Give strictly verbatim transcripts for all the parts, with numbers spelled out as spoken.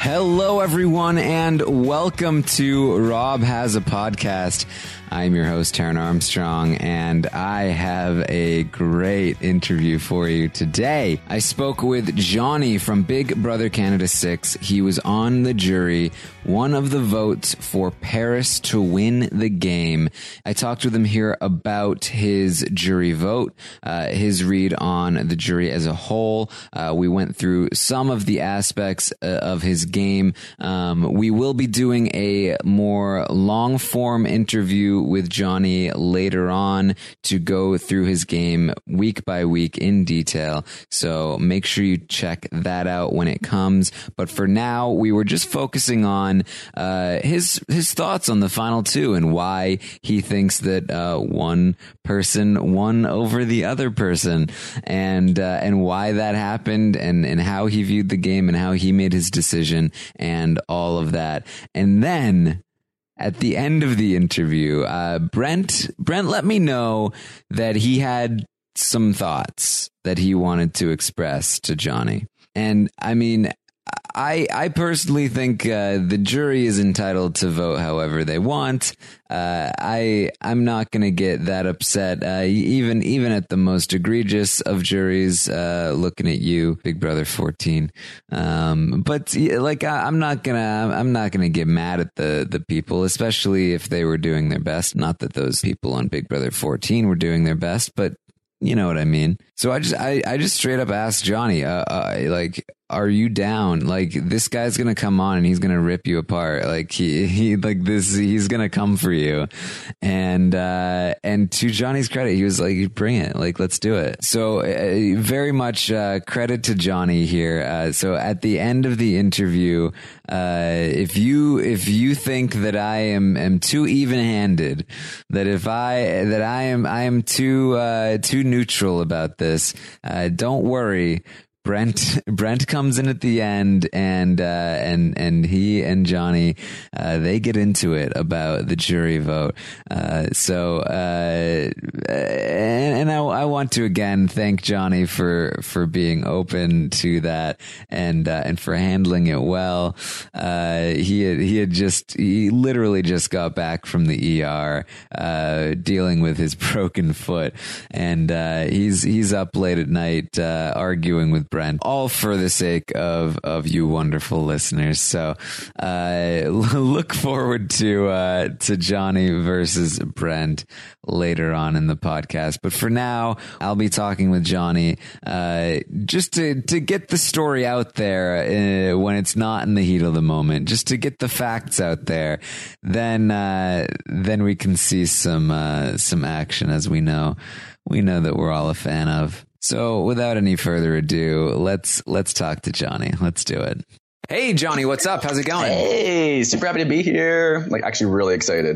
Hello, everyone, and welcome to Rob Has a Podcast. I'm your host, Taran Armstrong, and I have a great interview for you today. I spoke with Johnny from Big Brother Canada six. He was on the jury, one of the votes for Paris to win the game. I talked with him here about his jury vote, uh, his read on the jury as a whole. Uh, we went through some of the aspects uh, of his game. Um, we will be doing a more long-form interview with Johnny later on to go through his game week by week in detail. So make sure you check that out when it comes. But for now, we were just focusing on uh, his his thoughts on the final two and why he thinks that uh, one person won over the other person, and uh, and why that happened, and and how he viewed the game and how he made his decision and all of that. And then at the end of the interview, uh, Brent Brent let me know that he had some thoughts that he wanted to express to Johnny. And I mean, I I personally think uh, the jury is entitled to vote however they want. Uh, I I'm not going to get that upset, uh, even even at the most egregious of juries. Uh, looking at you, Big Brother fourteen. Um, but like I, I'm not gonna I'm not gonna get mad at the the people, especially if they were doing their best. Not that those people on Big Brother fourteen were doing their best, but you know what I mean. So I just I, I just straight up asked Johnny, uh, uh, like, are you down? Like, this guy's gonna come on and he's gonna rip you apart. Like he he like this he's gonna come for you. And uh, and to Johnny's credit, he was like, bring it. Like, let's do it. So uh, very much uh, credit to Johnny here. Uh, so at the end of the interview, uh, if you if you think that I am am too even-handed, that if I that I am I am too uh, too neutral about this, uh, don't worry. Brent Brent comes in at the end, and uh, and and he and Johnny uh, they get into it about the jury vote. Uh, so uh, and, and I, I want to again thank Johnny for for being open to that and uh, and for handling it well. Uh, he had, he had just he literally just got back from the E R uh, dealing with his broken foot, and uh, he's he's up late at night uh, arguing with Brent, all for the sake of of you wonderful listeners. So uh look forward to uh to Johnny versus Brent later on in the podcast. But for now, I'll be talking with Johnny uh just to to get the story out there uh, when it's not in the heat of the moment, just to get the facts out there. Then uh then we can see some uh some action, as we know we know that we're all a fan of. So without any further ado, let's let's talk to Johnny. Let's do it. Hey, Johnny, what's up? How's it going? Hey, super happy to be here. Like, actually really excited.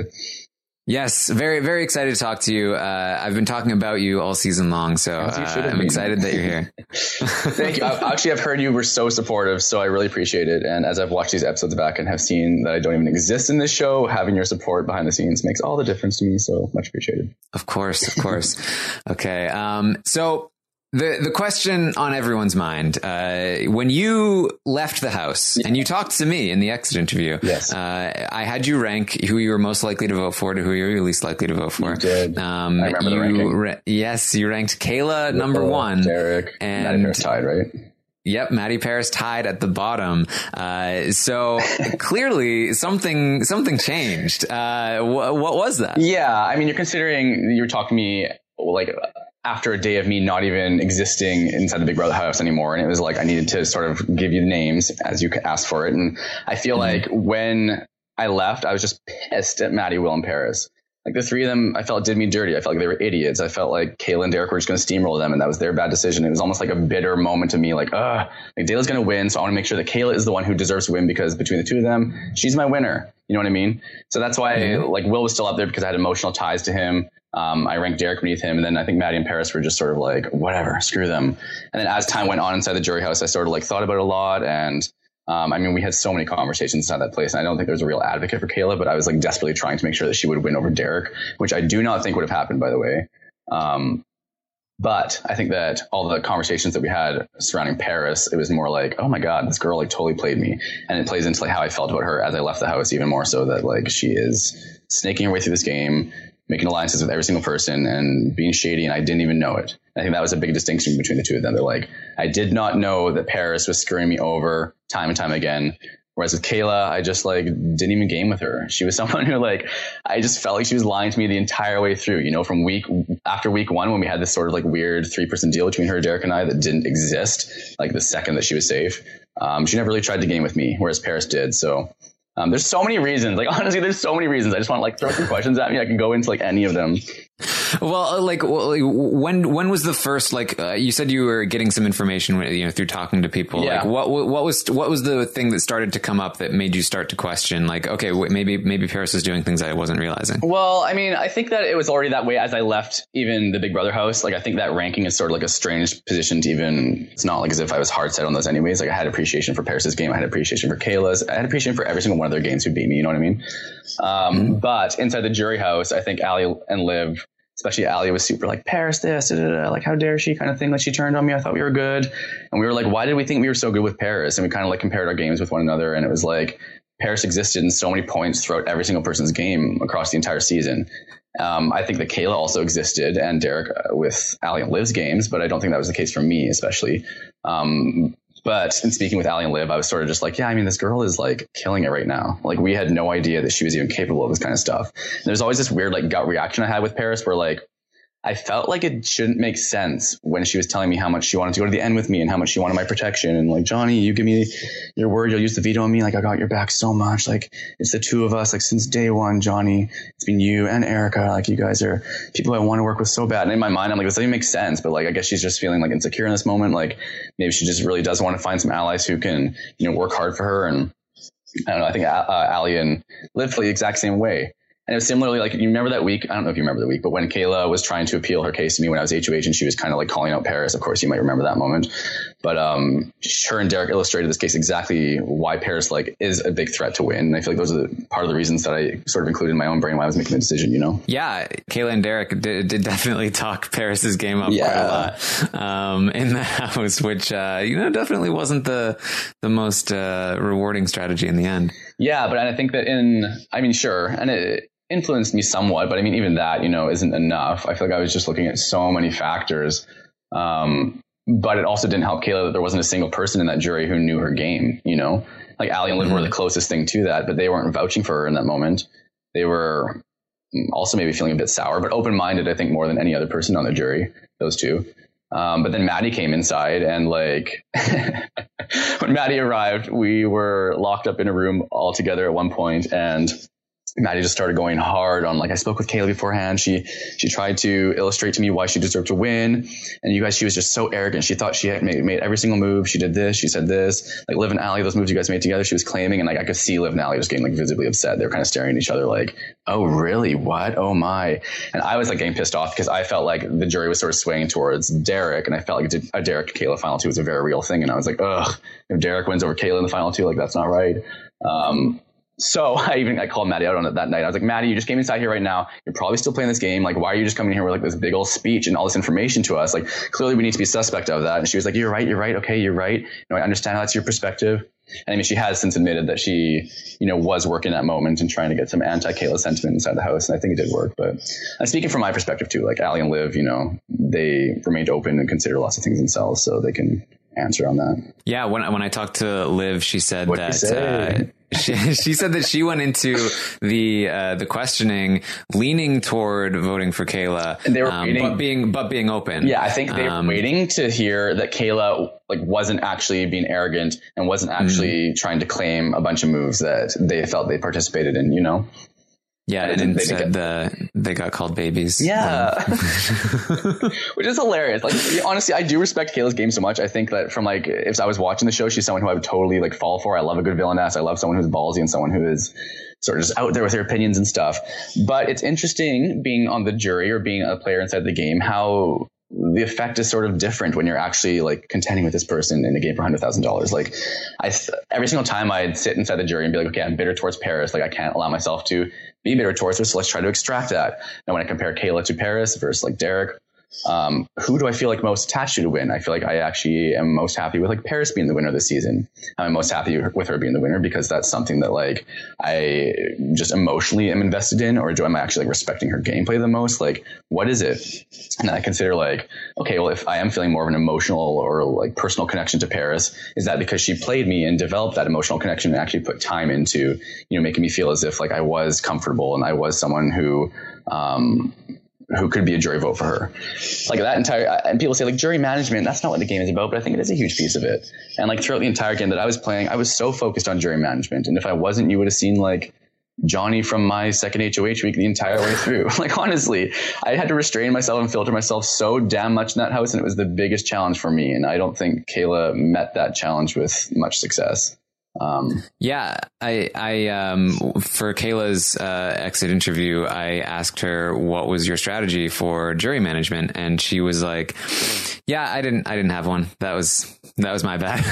Yes, very, very excited to talk to you. Uh, I've been talking about you all season long, so uh, I'm been. excited that you're here. Thank you. I, actually, I've heard you were so supportive, so I really appreciate it. And as I've watched these episodes back and have seen that I don't even exist in this show, having your support behind the scenes makes all the difference to me, so much appreciated. Of course, of course. Okay, um, so... The the question on everyone's mind, uh, when you left the house yeah. and you talked to me in the exit interview, yes. uh, I had you rank who you were most likely to vote for to who you were least likely to vote for. You did. Um, I remember you the ranking. Ra- yes, you ranked Kayla Ripple, number one. Derek, and Maddie Paris tied, right? Yep, Maddie Paris tied at the bottom. Uh, so clearly something something changed. Uh, wh- what was that? Yeah, I mean, you're considering you were talking to me like after a day of me not even existing inside the Big Brother house anymore. And it was like, I needed to sort of give you the names as you asked for it. And I feel mm-hmm. like when I left, I was just pissed at Maddie, Will, and Paris. Like the three of them, I felt did me dirty. I felt like they were idiots. I felt like Kayla and Derek were just going to steamroll them, and that was their bad decision. It was almost like a bitter moment to me, like, ugh, like Dayla's going to win, so I want to make sure that Kayla is the one who deserves to win, because between the two of them, she's my winner. You know what I mean? So that's why mm-hmm. like Will was still up there, because I had emotional ties to him. Um, I ranked Derek beneath him, and then I think Maddie and Paris were just sort of like, whatever, screw them. And then as time went on inside the jury house, I sort of like thought about it a lot, and Um, I mean, we had so many conversations inside that place, and I don't think there was a real advocate for Kayla, but I was like desperately trying to make sure that she would win over Derek, which I do not think would have happened, by the way. Um, But I think that all the conversations that we had surrounding Paris, it was more like, oh my God, this girl like totally played me. And it plays into like how I felt about her as I left the house, even more so that like she is snaking her way through this game, making alliances with every single person and being shady. And I didn't even know it. I think that was a big distinction between the two of them. They're like, I did not know that Paris was screwing me over time and time again. Whereas with Kayla, I just like didn't even game with her. She was someone who like, I just felt like she was lying to me the entire way through, you know, from week after week one, when we had this sort of like weird three person deal between her, Derek and I that didn't exist. Like the second that she was safe, um, she never really tried to game with me, whereas Paris did. So um, there's so many reasons, like honestly, there's so many reasons. I just want to like throw some questions at me. I can go into like any of them. Well, like, well, like, when when was the first, like, uh, you said you were getting some information, you know, through talking to people. Yeah. Like, what what was what was the thing that started to come up that made you start to question, like, okay, wait, maybe maybe Paris is doing things I wasn't realizing? Well, I mean, I think that it was already that way as I left even the Big Brother house. Like, I think that ranking is sort of like a strange position to even. It's not like as if I was hard set on those anyways. Like, I had appreciation for Paris's game, I had appreciation for Kayla's, I had appreciation for every single one of their games who beat me. You know what I mean? Um, mm-hmm. But inside the jury house, I think Ali and Liv. Especially Ali was super like, Paris this, da, da, da, like how dare she kind of thing. Like she turned on me. I thought we were good. And we were like, why did we think we were so good with Paris? And we kind of like compared our games with one another. And it was like Paris existed in so many points throughout every single person's game across the entire season. Um, I think that Kayla also existed and Derek uh, with Ali and Liv's games, but I don't think that was the case for me, especially. Um, But in speaking with Ali and Liv, I was sort of just like, yeah, I mean, this girl is like killing it right now. Like we had no idea that she was even capable of this kind of stuff. And there's always this weird like gut reaction I had with Paris where like, I felt like it shouldn't make sense when she was telling me how much she wanted to go to the end with me and how much she wanted my protection. And like, Johnny, you give me your word, you'll use the veto on me. Like I got your back so much. Like it's the two of us, like since day one, Johnny, it's been you and Erica. Like you guys are people I want to work with so bad. And in my mind, I'm like, this doesn't even make sense. But like, I guess she's just feeling like insecure in this moment. Like maybe she just really does want to find some allies who can, you know, work hard for her. And I don't know, I think uh, Ali and Liv feel the exact same way. And it was similarly like, you remember that week? I don't know if you remember the week, but when Kayla was trying to appeal her case to me when I was H O H and she was kind of like calling out Paris. Of course, you might remember that moment. But um, her and Derek illustrated this case exactly why Paris like is a big threat to win. And I feel like those are the, part of the reasons that I sort of included in my own brain when I was making the decision, you know? Yeah, Kayla and Derek did, did definitely talk Paris's game up yeah. quite a lot um, in the house, which, uh, you know, definitely wasn't the, the most uh, rewarding strategy in the end. Yeah, but I think that in, I mean, sure. And it, influenced me somewhat, but I mean, even that, you know, isn't enough. I feel like I was just looking at so many factors. Um, but it also didn't help Kayla that there wasn't a single person in that jury who knew her game, you know, like Ali and Liv mm-hmm. were the closest thing to that, but they weren't vouching for her in that moment. They were also maybe feeling a bit sour, but open-minded, I think, more than any other person on the jury, those two. Um, but then Maddie came inside and like when Maddie arrived, we were locked up in a room all together at one point and Maddie just started going hard on like, I spoke with Kayla beforehand. She, she tried to illustrate to me why she deserved to win. And you guys, she was just so arrogant. She thought she had made, made every single move. She did this. She said this, like Liv and Ali, those moves you guys made together, she was claiming. And like, I could see Liv and Ali just getting like visibly upset. They were kind of staring at each other like, oh, really? What? Oh my. And I was like getting pissed off because I felt like the jury was sort of swaying towards Derek. And I felt like a Derek Kayla final two was a very real thing. And I was like, ugh, if Derek wins over Kayla in the final two, like that's not right. Um, So I even I called Maddie out on it that night. I was like, Maddie, you just came inside here right now. You're probably still playing this game. Like, why are you just coming here with like this big old speech and all this information to us? Like, clearly we need to be suspect of that. And she was like, you're right. You're right. Okay, you're right. You know, I understand how that's your perspective. And I mean, she has since admitted that she, you know, was working that moment and trying to get some anti-Kayla sentiment inside the house. And I think it did work. But I'm speaking from my perspective too, like Ali and Liv, you know, they remained open and considered lots of things themselves, so they can answer on that. Yeah, when when I talked to Liv, she said What'd that uh, she, she said that she went into the uh, the questioning leaning toward voting for Kayla, and they were um, waiting, but being but being open. Yeah, I think they were um, waiting to hear that Kayla like wasn't actually being arrogant and wasn't actually mm-hmm. trying to claim a bunch of moves that they felt they participated in. You know. Yeah, and instead the, they got called babies. Yeah. Which is hilarious. Like, honestly, I do respect Kayla's game so much. I think that from like, if I was watching the show, she's someone who I would totally like fall for. I love a good villainess. I love someone who's ballsy and someone who is sort of just out there with their opinions and stuff. But it's interesting being on the jury or being a player inside the game, how the effect is sort of different when you're actually like contending with this person in a game for one hundred thousand dollars. Like I, every single time I'd sit inside the jury and be like, okay, I'm bitter towards Paris. Like I can't allow myself to be bitter towards her. So let's try to extract that. And when I compare Kayla to Paris versus like Derek, um, who do I feel like most attached to to win? I feel like I actually am most happy with like Paris being the winner this season. I'm most happy with her being the winner because that's something that like I just emotionally am invested in, or do am I actually like respecting her gameplay the most? Like, what is it? And I consider like, okay, well, if I am feeling more of an emotional or like personal connection to Paris, is that because she played me and developed that emotional connection and actually put time into, you know, making me feel as if like I was comfortable and I was someone who, um, who could be a jury vote for her. Like that entire, and people say like jury management, that's not what the game is about, but I think it is a huge piece of it. And like throughout the entire game that I was playing, I was so focused on jury management. And if I wasn't, you would have seen like Johnny from my second H O H week the entire way through. Like, honestly, I had to restrain myself and filter myself so damn much in that house. And it was the biggest challenge for me. And I don't think Kayla met that challenge with much success. Um, yeah, I, I, um, for Kayla's, uh, exit interview, I asked her, what was your strategy for jury management? And she was like, yeah, I didn't, I didn't have one. That was, that was my bad.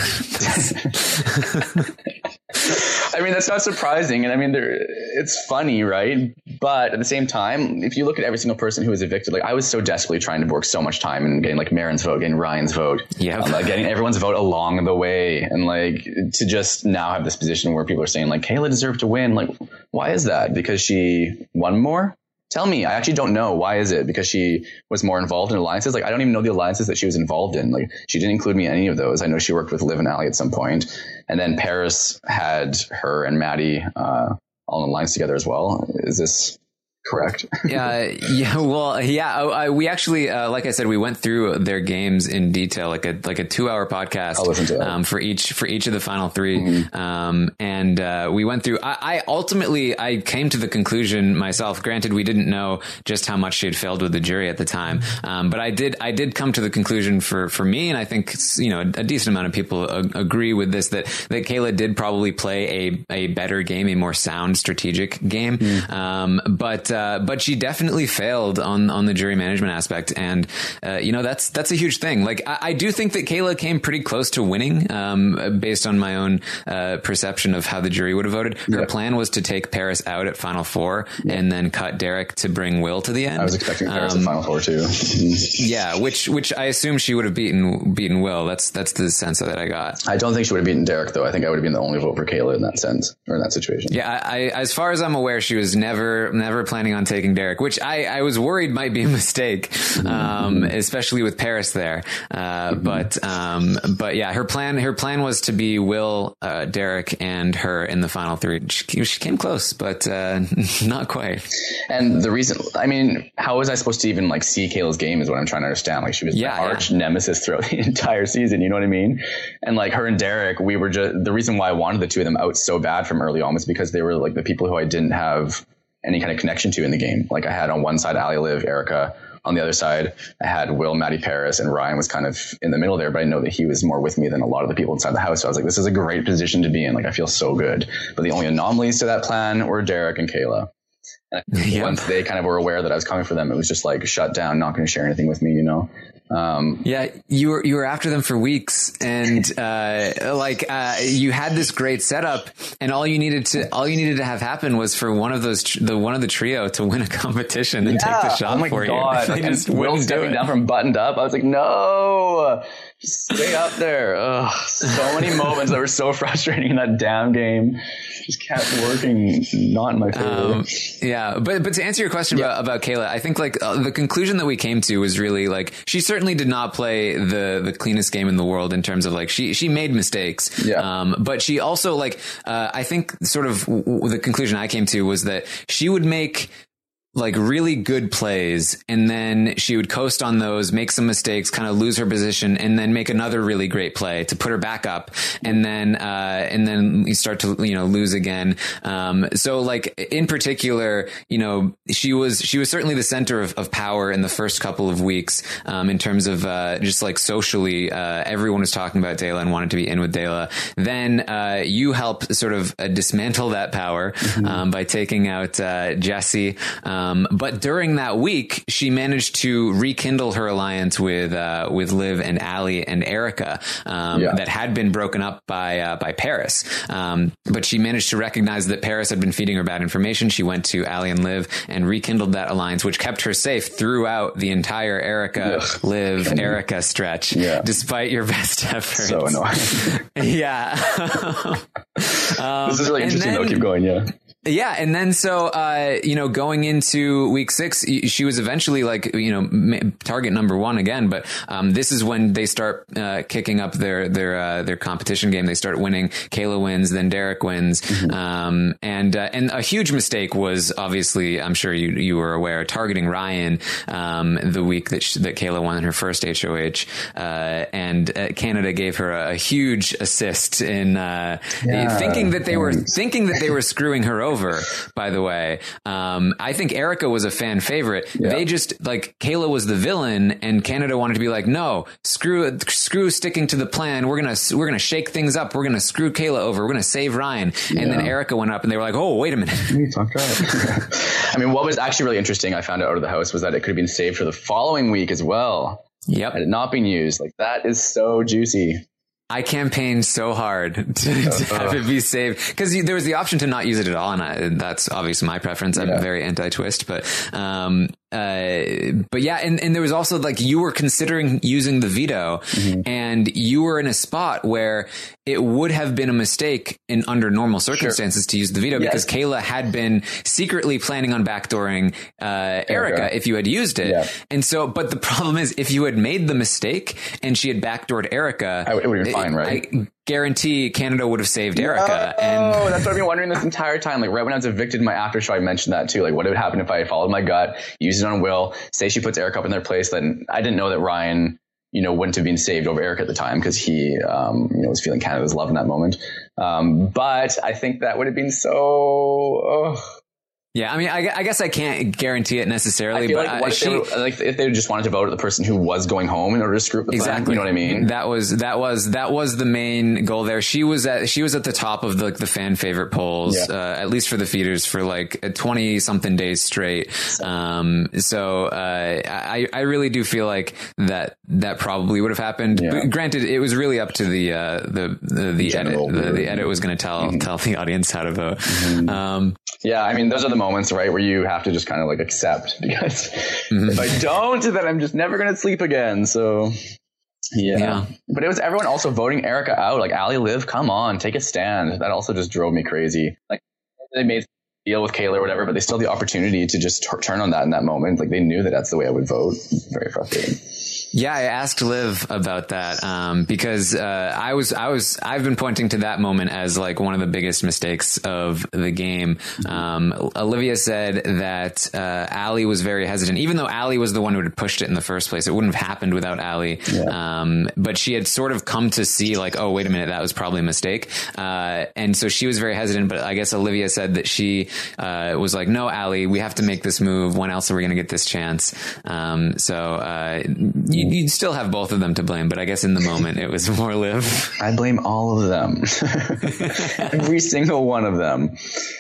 I mean, that's not surprising. And I mean, there, it's funny, right? But at the same time, if you look at every single person who was evicted, like I was so desperately trying to work so much time and getting like Marin's vote, getting Ryan's vote, yeah, um, like getting everyone's vote along the way. And like to just now have this position where people are saying like Kayla deserved to win. Like, why is that? Because she won more? Tell me. I actually don't know. Why is it? Because she was more involved in alliances? Like, I don't even know the alliances that she was involved in. Like, she didn't include me in any of those. I know she worked with Liv and Ali at some point. And then Paris had her and Maddie uh, all in alliance together as well. Is this correct? Yeah. Yeah. Well, yeah, I, I, we actually, uh, like I said, we went through their games in detail, like a, like a two hour podcast, I'll listen to that. um, for each, for each of the final three. Mm-hmm. Um, and, uh, we went through, I, I ultimately, I came to the conclusion myself, granted, we didn't know just how much she had failed with the jury at the time. Um, but I did, I did come to the conclusion for, for me, and I think, you know, a, a decent amount of people a, agree with this, that, that Kayla did probably play a, a better game, a more sound strategic game. Mm. Um, but, Uh, but she definitely failed on, on the jury management aspect. And, uh, you know, that's, that's a huge thing. Like, I, I do think that Kayla came pretty close to winning, um, based on my own, uh, perception of how the jury would have voted. Her yeah. plan was to take Paris out at final four yeah. and then cut Derek to bring Will to the end. I was expecting Paris um, at final four too. yeah. Which, which I assume she would have beaten, beaten Will. That's, that's the sense that I got. I don't think she would have beaten Derek though. I think I would have been the only vote for Kayla in that sense, or in that situation. Yeah. I, I as far as I'm aware, she was never, never planning on taking Derek, which I, I was worried might be a mistake, um, especially with Paris there. Uh, but, um, but yeah, her plan, her plan was to be Will, uh, Derek and her in the final three. She, she came close, but, uh, not quite. And the reason, I mean, how was I supposed to even like see Kayla's game is what I'm trying to understand. Like she was yeah, my arch yeah. nemesis throughout the entire season. You know what I mean? And like her and Derek, we were just, the reason why I wanted the two of them out so bad from early on was because they were like the people who I didn't have any kind of connection to in the game. Like I had on one side, Ali, Liv, Erica. On the other side, I had Will, Maddie, Paris, and Ryan was kind of in the middle there, but I know that he was more with me than a lot of the people inside the house. So I was like, this is a great position to be in. Like, I feel so good. But the only anomalies to that plan were Derek and Kayla. And yep. Once they kind of were aware that I was coming for them, it was just like, shut down, not going to share anything with me, you know? Um, yeah, you were, you were after them for weeks, and, uh, like, uh, you had this great setup, and all you needed to, all you needed to have happen was for one of those, the one of the trio to win a competition and yeah. take the shot oh my for God. you. Like, and Will stepping down from buttoned up. I was like, no, just stay up there. Ugh, so many moments that were so frustrating in that damn game. Just kept working, not in my favor. Um, yeah, but but to answer your question yeah. about, about Kayla, I think like uh, the conclusion that we came to was really like she certainly did not play the the cleanest game in the world in terms of like she she made mistakes. Yeah. Um, but she also like uh, I think sort of w- w- the conclusion I came to was that she would make like really good plays, and then she would coast on those, make some mistakes, kind of lose her position, and then make another really great play to put her back up. And then, uh, and then you start to, you know, lose again. Um, so like in particular, you know, she was, she was certainly the center of, of power in the first couple of weeks, um, in terms of, uh, just like socially, uh, everyone was talking about Dela and wanted to be in with Dela. Then, uh, you helped sort of uh, dismantle that power, mm-hmm. um, by taking out, uh, Jesse, um, Um, but during that week, she managed to rekindle her alliance with uh, with Liv and Allie and Erica um, yeah. that had been broken up by uh, by Paris. Um, but she managed to recognize that Paris had been feeding her bad information. She went to Allie and Liv and rekindled that alliance, which kept her safe throughout the entire Erica, Ugh. Liv, Erica stretch, yeah. despite your best efforts. So annoying. yeah. um, this is really interesting, then, though. Keep going. Yeah. Yeah. And then so, uh, you know, going into week six, she was eventually like, you know, target number one again. But um, this is when they start uh, kicking up their their uh, their competition game. They start winning. Kayla wins, then Derek wins. Mm-hmm. Um, and uh, and a huge mistake was obviously, I'm sure you you were aware, targeting Ryan um, the week that she, that Kayla won her first H O H. Uh, and uh, Canada gave her a, a huge assist in uh, yeah. thinking that they were thinking that they were screwing her over. Over, by the way, um, I think Erica was a fan favorite. Yeah. They just like Kayla was the villain, and Canada wanted to be like, no, screw, screw sticking to the plan. We're gonna, we're gonna shake things up. We're gonna screw Kayla over. We're gonna save Ryan. And yeah. then Erica went up, and they were like, oh, wait a minute. I mean, what was actually really interesting, I found out of the house, was that it could have been saved for the following week as well. Yep, had it not been used. Like that is so juicy. I campaigned so hard to, to have it be saved because there was the option to not use it at all. And I, that's obviously my preference. I'm yeah. very anti-twist, but, um, uh, but yeah. And, and there was also like, you were considering using the veto mm-hmm. and you were in a spot where it would have been a mistake in under normal circumstances sure. to use the veto yes. because Kayla had been secretly planning on backdooring, uh, Erica, Erica if you had used it. Yeah. And so, but the problem is if you had made the mistake and she had backdoored Erica, I, it would have been fine, right? I guarantee Canada would have saved Erica. Oh, and that's what I've been wondering this entire time. Like right when I was evicted in my after show, I mentioned that too. Like what would happen if I followed my gut, used it on Will, say she puts Erica up in their place, then I didn't know that Ryan, you know, wouldn't have been saved over Erica at the time because he, um, you know, was feeling Canada's love in that moment. Um, but I think that would have been so, oh. Yeah, I mean, I, I guess I can't guarantee it necessarily, I feel but like, what she, they would, like if they just wanted to vote at the person who was going home in order to screw up the exactly. plan, you know what I mean? That was that was that was the main goal there. She was at she was at the top of the the fan favorite polls, yeah. uh, at least for the feeders, for like twenty something days straight. Um, so uh, I I really do feel like that that probably would have happened. Yeah. But granted, it was really up to the uh, the the, the edit. The, the edit was going to tell mm-hmm. tell the audience how to vote. Mm-hmm. Um, yeah, I mean, those are the moments, right, where you have to just kind of like accept because mm-hmm. if I don't, then I'm just never going to sleep again. So yeah. yeah, but it was everyone also voting Erica out. Like Allie, Liv, come on, take a stand. That also just drove me crazy. Like they made a deal with Kayla or whatever, but they still had the opportunity to just t- turn on that in that moment. Like they knew that that's the way I would vote. Very frustrating. Yeah, I asked Liv about that um, because uh, I was, I was, I've been pointing to that moment as like one of the biggest mistakes of the game. Um, Olivia said that uh, Allie was very hesitant, even though Allie was the one who had pushed it in the first place. It wouldn't have happened without Allie. Yeah. Um, but she had sort of come to see like, oh, wait a minute, that was probably a mistake. Uh, and so she was very hesitant. But I guess Olivia said that she uh, was like, no, Allie, we have to make this move. When else are we going to get this chance? Um, so uh, you You'd still have both of them to blame, but I guess in the moment it was more Liv. I blame all of them. Every single one of them.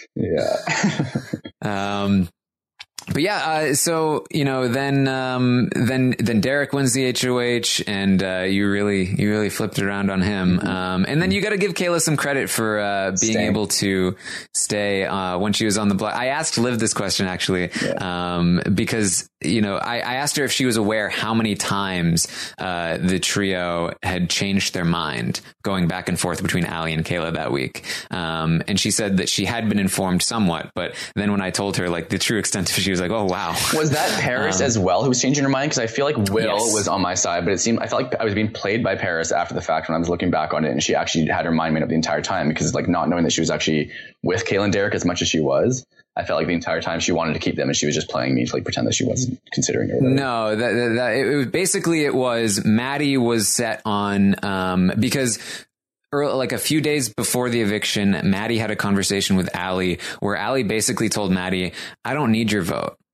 Yeah. um, But yeah, uh, so, you know, then, um, then, then Derek wins the H O H and, uh, you really, you really flipped it around on him. Mm-hmm. Um, and then you got to give Kayla some credit for, uh, being Stay. able to stay, uh, when she was on the block. I asked Liv this question actually, yeah. um, because, you know, I, I asked her if she was aware how many times, uh, the trio had changed their mind going back and forth between Allie and Kayla that week. Um, and she said that she had been informed somewhat, but then when I told her like the true extent of it, she was like, oh, wow. Was that Paris um, as well who was changing her mind? Because I feel like Will yes. was on my side, but it seemed, I felt like I was being played by Paris after the fact when I was looking back on it. And she actually had her mind made up the entire time because like not knowing that she was actually with Kayla and Derek as much as she was. I felt like the entire time she wanted to keep them and she was just playing me to like pretend that she wasn't considering her. No, that, that, that it was basically it was Maddie was set on, um, because Early, like a few days before the eviction, Maddie had a conversation with Allie where Allie basically told Maddie, I don't need your vote.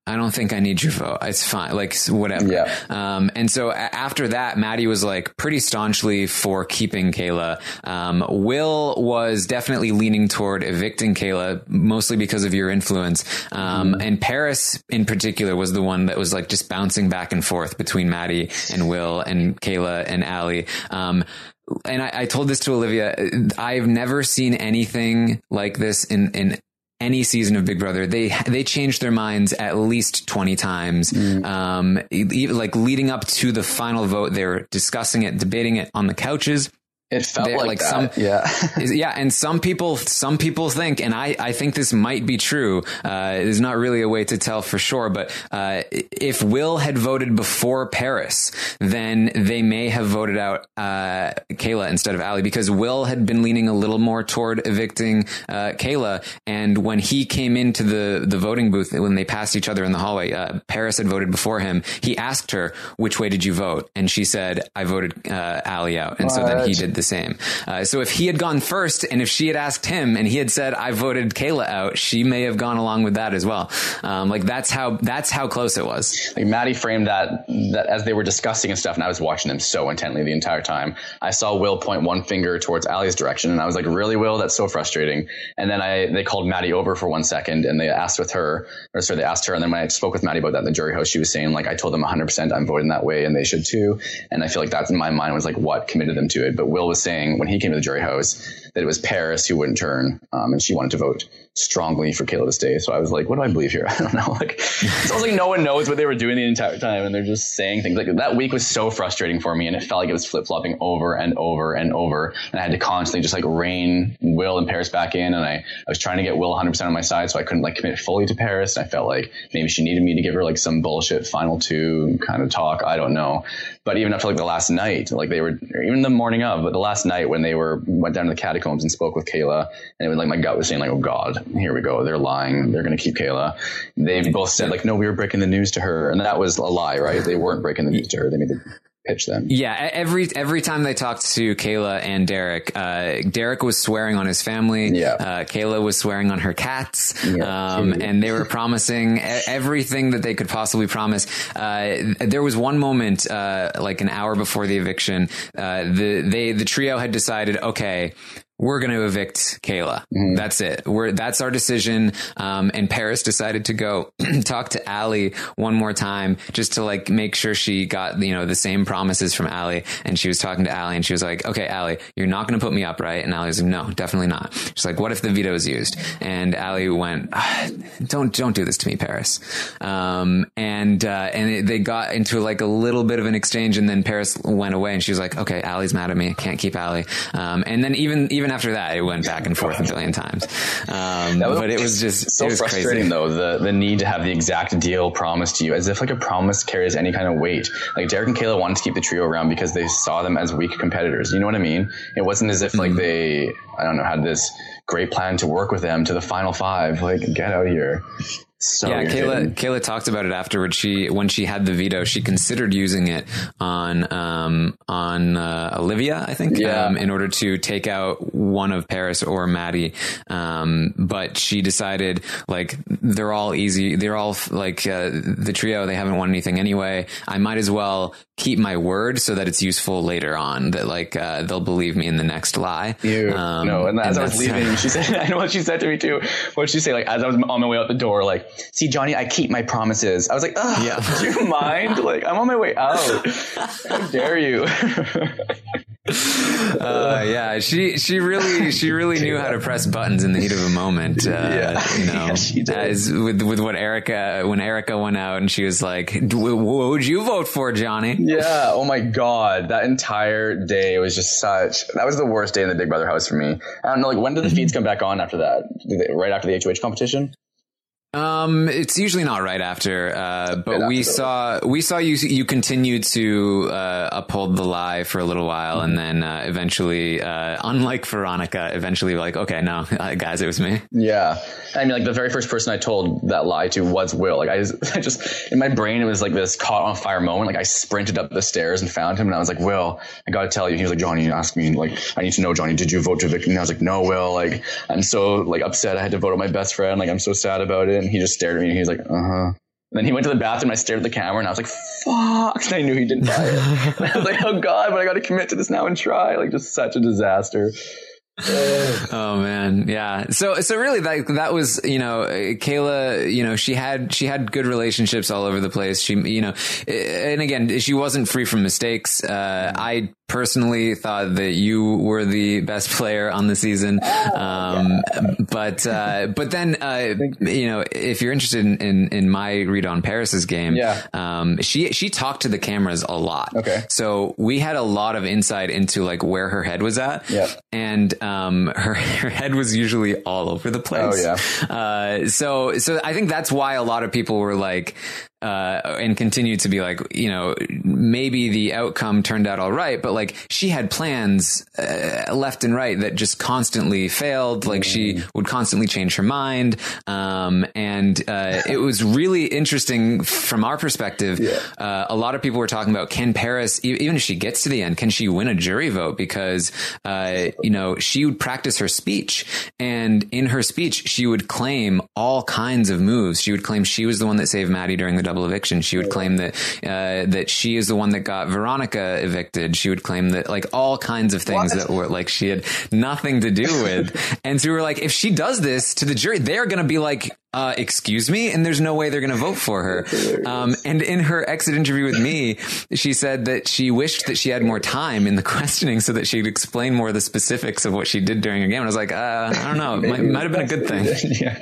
I don't think I need your vote. It's fine. Like whatever. Yeah. Um, and so after that, Maddie was like pretty staunchly for keeping Kayla. Um, Will was definitely leaning toward evicting Kayla, mostly because of your influence. Um, mm. and Paris in particular was the one that was like just bouncing back and forth between Maddie and Will and Kayla and Allie. Um, and I, I told this to Olivia. I've never seen anything like this in, in any season of Big Brother. They, they changed their minds at least twenty times. Mm. Um, even like leading up to the final vote, they were discussing it, debating it on the couches. It felt like, like that. some, yeah, yeah. And some people, some people think, and I, I think this might be true. Uh, there's not really a way to tell for sure, but, uh, if Will had voted before Paris, then they may have voted out, uh, Kayla instead of Allie, because Will had been leaning a little more toward evicting, uh, Kayla. And when he came into the, the voting booth, when they passed each other in the hallway, uh, Paris had voted before him. He asked her, which way did you vote? And she said, I voted, uh, Allie out. And what? So then he did the same. Uh, so if he had gone first and if she had asked him and he had said, I voted Kayla out, she may have gone along with that as well. Um, like that's how, that's how close it was. Like Maddie framed that, that as they were discussing and stuff. And I was watching them so intently the entire time. I saw Will point one finger towards Allie's direction. And I was like, really, Will? That's so frustrating. And then I, they called Maddie over for one second and they asked with her, or sorry, they asked her. And then when I spoke with Maddie about that in the jury house, she was saying like, I told them one hundred percent I'm voting that way and they should too. And I feel like that's in my mind was like what committed them to it. But Will was saying, when he came to the jury house, that it was Paris who wouldn't turn, um, and she wanted to vote strongly for Kayla to stay. So I was like, what do I believe here? I don't know. Like, it sounds like no one knows what they were doing the entire time, and they're just saying things. Like that week was so frustrating for me, and it felt like it was flip flopping over and over and over, and I had to constantly just like rein Will and Paris back in, and I, I was trying to get Will one hundred percent on my side, so I couldn't like commit fully to Paris. And I felt like maybe she needed me to give her like some bullshit final two kind of talk. I don't know. But even up to like the last night, like they were, even the morning of, but the last night when they were went down to the catacombs and spoke with Kayla, and it was like my gut was saying like, oh God, here we go, they're lying, they're going to keep Kayla. They both said like, no, we were breaking the news to her, and that was a lie, right? They weren't breaking the news to her. They made the pitch then. Yeah, every every time they talked to Kayla and Derek, uh, Derek was swearing on his family. Yeah. Uh, Kayla was swearing on her cats. Yeah, um, and they were promising everything that they could possibly promise. Uh, there was one moment, uh, like an hour before the eviction, uh, the they the trio had decided, okay, we're going to evict Kayla. Mm-hmm. That's it. We're, that's our decision. Um, and Paris decided to go talk to Allie one more time just to like make sure she got, you know, the same promises from Allie. And she was talking to Allie and she was like, okay, Allie, you're not going to put me up, right? And Allie was like, no, definitely not. She's like, what if the veto is used? And Allie went, ah, don't, don't do this to me, Paris. Um, and, uh, and it, they got into like a little bit of an exchange, and then Paris went away and she was like, okay, Allie's mad at me. Can't keep Allie. Um, and then even, even after that, it went back and forth a billion times. Um, was, but it was just so it was frustrating crazy. though, the, the need to have the exact deal promised to you, as if like a promise carries any kind of weight. Like Derek and Kayla wanted to keep the trio around because they saw them as weak competitors. You know what I mean? It wasn't as if like mm-hmm. they, I don't know, had this great plan to work with them to the final five. Like, get out of here. So yeah, Kayla, Kayla talked about it afterwards. She, when she had the veto, she considered using it on, um, on, uh, Olivia, I think, yeah. um, in order to take out one of Paris or Maddie. Um, but she decided like they're all easy. They're all like, uh, the trio, they haven't won anything anyway. I might as well keep my word so that it's useful later on, that like, uh, they'll believe me in the next lie. You, um, no, and as and I was leaving, she said, I know what she said to me too. What did she say? Like, as I was on my way out the door, like, see, Johnny, I keep my promises. I was like, oh, yeah. Do you mind? Like, I'm on my way out. How dare you? uh, yeah, she, she really, she really knew how to press buttons in the heat of a moment. Uh, yeah. you know, yeah, she did. As with, with what Erica, when Erica went out and she was like, what would you vote for, Johnny? Yeah. Oh my God. That entire day was just such, that was the worst day in the Big Brother house for me. I don't know, like, when did the feeds come back on after that? Did they, right after the H O H competition? Um, it's usually not right after, uh, but right we after saw, we saw you, you continued to, uh, uphold the lie for a little while. Mm-hmm. And then, uh, eventually, uh, unlike Veronica, eventually like, okay, no, uh, guys, it was me. Yeah. I mean, like the very first person I told that lie to was Will. Like I, I just, in my brain, it was like this caught on fire moment. Like I sprinted up the stairs and found him and I was like, Will, I got to tell you. He was like, Johnny, you asked me, like, I need to know, Johnny, did you vote to evict me? And I was like, no, Will, like, I'm so like upset. I had to vote on my best friend. Like, I'm so sad about it. And he just stared at me and he was like, uh-huh. then he went to the bathroom. I stared at the camera and I was like, fuck. And I knew he didn't buy it. And I was like, oh God, but I got to commit to this now and try. Like, just such a disaster. Oh man. Yeah. So, so really like that was, you know, Kayla, you know, she had, she had good relationships all over the place. She, you know, and again, she wasn't free from mistakes. Uh, I personally thought that you were the best player on the season. Um, but, uh, but then, uh, you know, if you're interested in, in, in my read on Paris's game, yeah. um, she, she talked to the cameras a lot. Okay. So we had a lot of insight into like where her head was at. Yeah. And, um, her, her head was usually all over the place. Oh yeah. Uh, so, so I think that's why a lot of people were like, uh, and continue to be like, you know, maybe the outcome turned out all right, but like she had plans uh, left and right that just constantly failed. Like mm. she would constantly change her mind. Um, and, uh, it was really interesting from our perspective. Yeah. Uh, a lot of people were talking about, can Paris, even if she gets to the end, can she win a jury vote? Because, uh, you know, she would practice her speech, and in her speech, she would claim all kinds of moves. She would claim she was the one that saved Maddie during the double eviction. She would claim that uh, that she is the one that got Veronica evicted. She would claim that like all kinds of things what? that were like she had nothing to do with. And so we were like, if she does this to the jury, they're going to be like, uh, excuse me, and there's no way they're going to vote for her. Um, and in her exit interview with me, she said that she wished that she had more time in the questioning so that she could explain more of the specifics of what she did during her game. And I was like, uh, I don't know, it might, might have been a good thing. Yeah.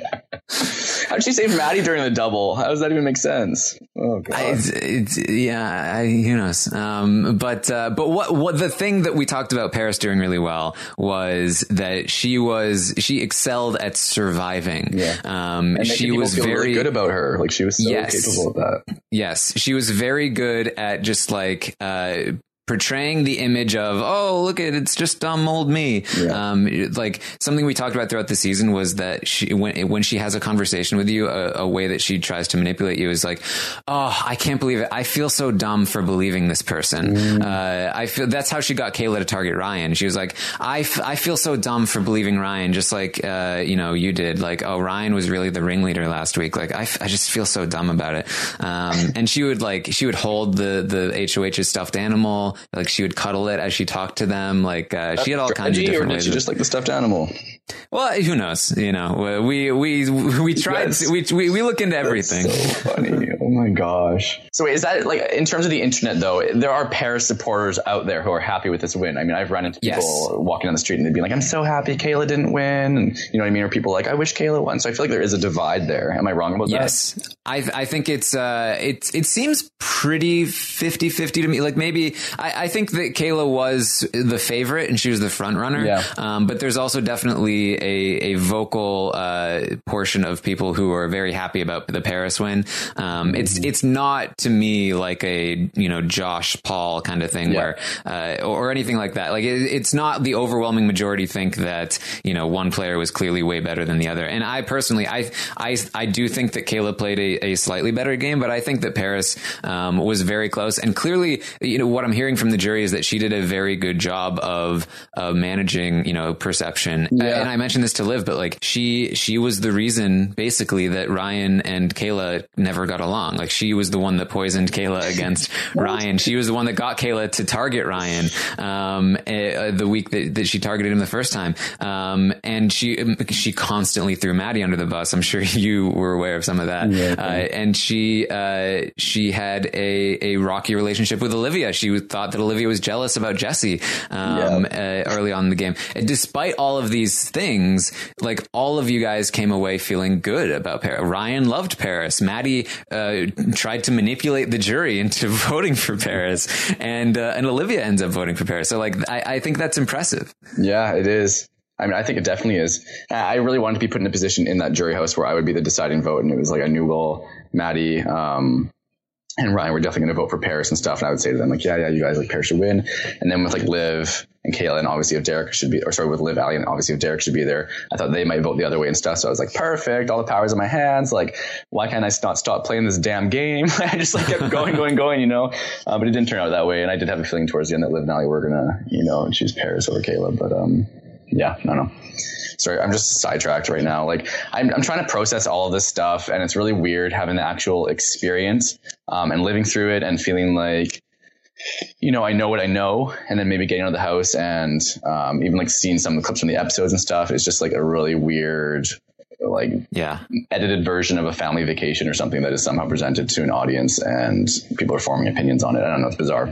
How did she save Maddie during the double? How does that even make sense? Oh God. I, it's, it's, yeah, I, who knows? Um, but, uh, but what, what the thing that we talked about Paris doing really well was that she was, she excelled at surviving. Yeah. Um, and she was feel very really good about her. Like she was so yes, capable of that. Yes. She was very good at just like, uh, portraying the image of, oh, look at it's just dumb old me. Yeah. Um, like something we talked about throughout the season was that she, when, when she has a conversation with you, a, a way that she tries to manipulate you is like, oh, I can't believe it. I feel so dumb for believing this person. Mm. Uh, I feel that's how she got Kayla to target Ryan. She was like, I, f- I feel so dumb for believing Ryan, just like, uh, you know, you did. Like, oh, Ryan was really the ringleader last week. Like, I, f- I just feel so dumb about it. Um, and she would like, she would hold the, the H O H's stuffed animal. Like she would cuddle it as she talked to them. Like uh, she had all kinds of different ways. She just like the stuffed animal. Well, who knows? You know, we we we tried. Yes. We, we we look into everything. That's so funny. Oh my gosh. So wait, is that like in terms of the internet though? There are Paris supporters out there who are happy with this win. I mean, I've run into people yes. walking down the street and they'd be like, "I'm so happy Kayla didn't win," and you know what I mean? Or people like, "I wish Kayla won." So I feel like there is a divide there. Am I wrong about yes. that? Yes, I I think it's uh it it seems pretty fifty-fifty to me. Like maybe I I think that Kayla was the favorite and she was the front runner. Yeah. Um, but there's also definitely a, a vocal, uh, portion of people who are very happy about the Paris win. Um, mm-hmm. it's, it's not to me like a, you know, Josh Paul kind of thing yeah. where, uh, or, or anything like that. Like it, it's not the overwhelming majority think that, you know, one player was clearly way better than the other. And I personally, I, I, I do think that Kayla played a, a slightly better game, but I think that Paris, um, was very close. And clearly, you know, what I'm hearing from the jury is that she did a very good job of, uh, managing, you know, perception. Yeah. And I mentioned this to Liv, but like she, she was the reason basically that Ryan and Kayla never got along. Like she was the one that poisoned Kayla against Ryan. She was the one that got Kayla to target Ryan, um, uh, the week that, that she targeted him the first time. Um, and she, she constantly threw Maddie under the bus. I'm sure you were aware of some of that. Yeah, uh, and she, uh, she had a, a rocky relationship with Olivia. She thought that Olivia was jealous about Jesse, um, yeah. uh, early on in the game. And despite all of these things, like all of you guys came away feeling good about Paris. Ryan loved Paris. Maddie, uh, tried to manipulate the jury into voting for Paris, and, uh, and Olivia ends up voting for Paris. So like, I, I think that's impressive. Yeah, it is. I mean, I think it definitely is. I really wanted to be put in a position in that jury house where I would be the deciding vote. And it was like, I knew, well, Maddie, um, and Ryan were definitely going to vote for Paris and stuff. And I would say to them, like, yeah, yeah, you guys like Paris should win. And then with like Liv and Kayla, and obviously if Derek should be, or sorry, with Liv, Ali, and obviously if Derek should be there, I thought they might vote the other way and stuff. So I was like, perfect, all the power's in my hands. Like, why can't I not stop playing this damn game? I just like kept going, going, going, you know. Uh, but it didn't turn out that way. And I did have a feeling towards the end that Liv and Ali were going to, you know, choose Paris over Kayla. But um, yeah, no, no. Sorry, I'm just sidetracked right now. Like I'm, I'm trying to process all of this stuff, and it's really weird having the actual experience um, and living through it and feeling like, you know, I know what I know, and then maybe getting out of the house and um, even like seeing some of the clips from the episodes and stuff is just like a really weird, like yeah, edited version of a family vacation or something that is somehow presented to an audience and people are forming opinions on it. I don't know. It's bizarre.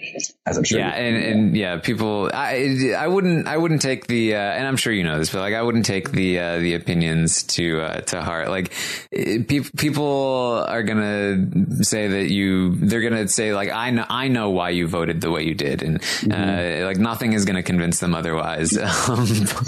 As I'm sure. Yeah. And, and yeah, people, I, I wouldn't, I wouldn't take the, uh, and I'm sure you know this, but like, I wouldn't take the, uh, the opinions to, uh, to heart. Like pe- people are going to say that you, they're going to say like, I know, I know why you voted the way you did. And, mm-hmm. uh, like nothing is going to convince them otherwise. um,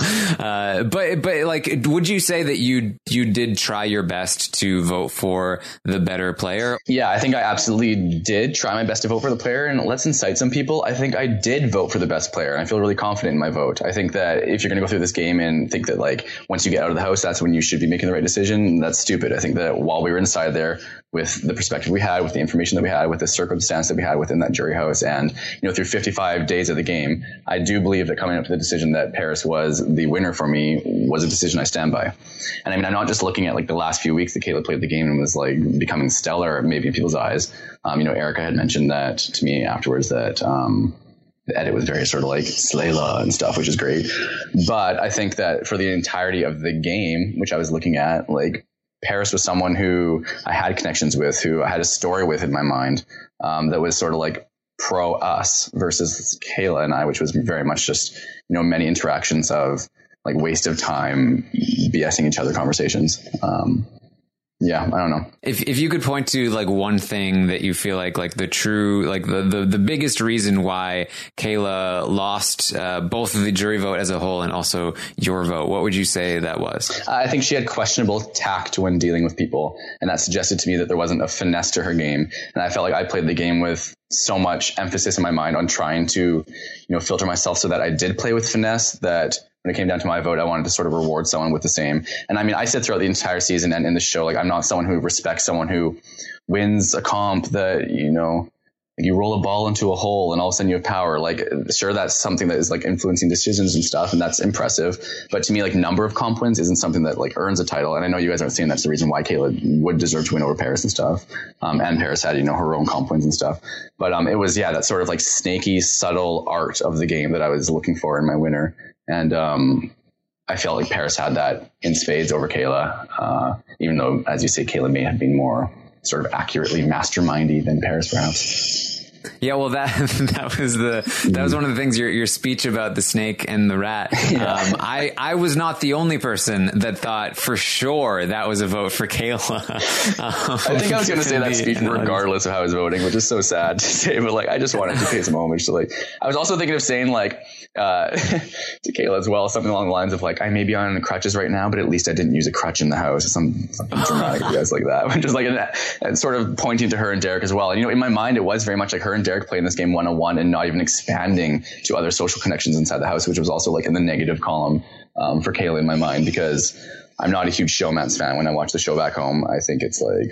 uh, but, but like, would you say that you, you did try your best to vote for the better player? Yeah, I think I absolutely did try my best to vote for the player, and let's incite some people. I think I did vote for the best player, and I feel really confident in my vote. I think that if you're going to go through this game and think that like once you get out of the house, that's when you should be making the right decision, that's stupid. I think that while we were inside there with the perspective we had, with the information that we had, with the circumstance that we had within that jury house, and you know through fifty-five days of the game, I do believe that coming up to the decision that Paris was the winner for me was a decision I stand by. And I mean, I'm not just looking at like the last few weeks that Kayla played the game and was like becoming stellar, maybe in people's eyes. Um, you know, Erica had mentioned that to me afterwards that um, the edit was very sort of like Slayla and stuff, which is great. But I think that for the entirety of the game, which I was looking at, like Paris was someone who I had connections with, who I had a story with in my mind um, that was sort of like pro us versus Kayla and I, which was very much just, you know, many interactions of like waste of time, BSing each other conversations. Um, yeah, I don't know. If if you could point to like one thing that you feel like like the true like the the, the biggest reason why Kayla lost uh, both of the jury vote as a whole and also your vote, what would you say that was? I think she had questionable tact when dealing with people, and that suggested to me that there wasn't a finesse to her game. And I felt like I played the game with so much emphasis in my mind on trying to, you know, filter myself so that I did play with finesse, that when it came down to my vote, I wanted to sort of reward someone with the same. And I mean, I said throughout the entire season and in the show, like I'm not someone who respects someone who wins a comp that, you know, you roll a ball into a hole and all of a sudden you have power. Like, sure, that's something that is like influencing decisions and stuff, and that's impressive. But to me, like number of comp wins isn't something that like earns a title. And I know you guys aren't saying that's the reason why Kayla would deserve to win over Paris and stuff. Um, and Paris had, you know, her own comp wins and stuff. But um, it was, yeah, that sort of like snaky, subtle art of the game that I was looking for in my winner. And um, I felt like Paris had that in spades over Kayla, uh, even though, as you say, Kayla may have been more sort of accurately mastermindy than Paris, perhaps. Yeah, well, that that was the that was one of the things, your your speech about the snake and the rat. Yeah. Um, I I was not the only person that thought for sure that was a vote for Kayla. Um, I think I was going to say that speech regardless of how I was voting, which is so sad to say, but like I just wanted to pay some homage to like. I was also thinking of saying like uh, to Kayla as well, something along the lines of like, I may be on crutches right now, but at least I didn't use a crutch in the house. Some something dramatic, guys, like that. Just like and, and sort of pointing to her and Derek as well. And you know, in my mind, it was very much like her and Derek playing this game one on one and not even expanding to other social connections inside the house, which was also like in the negative column um, for Kayla in my mind, because I'm not a huge Showmance fan. When I watch the show back home, I think it's like,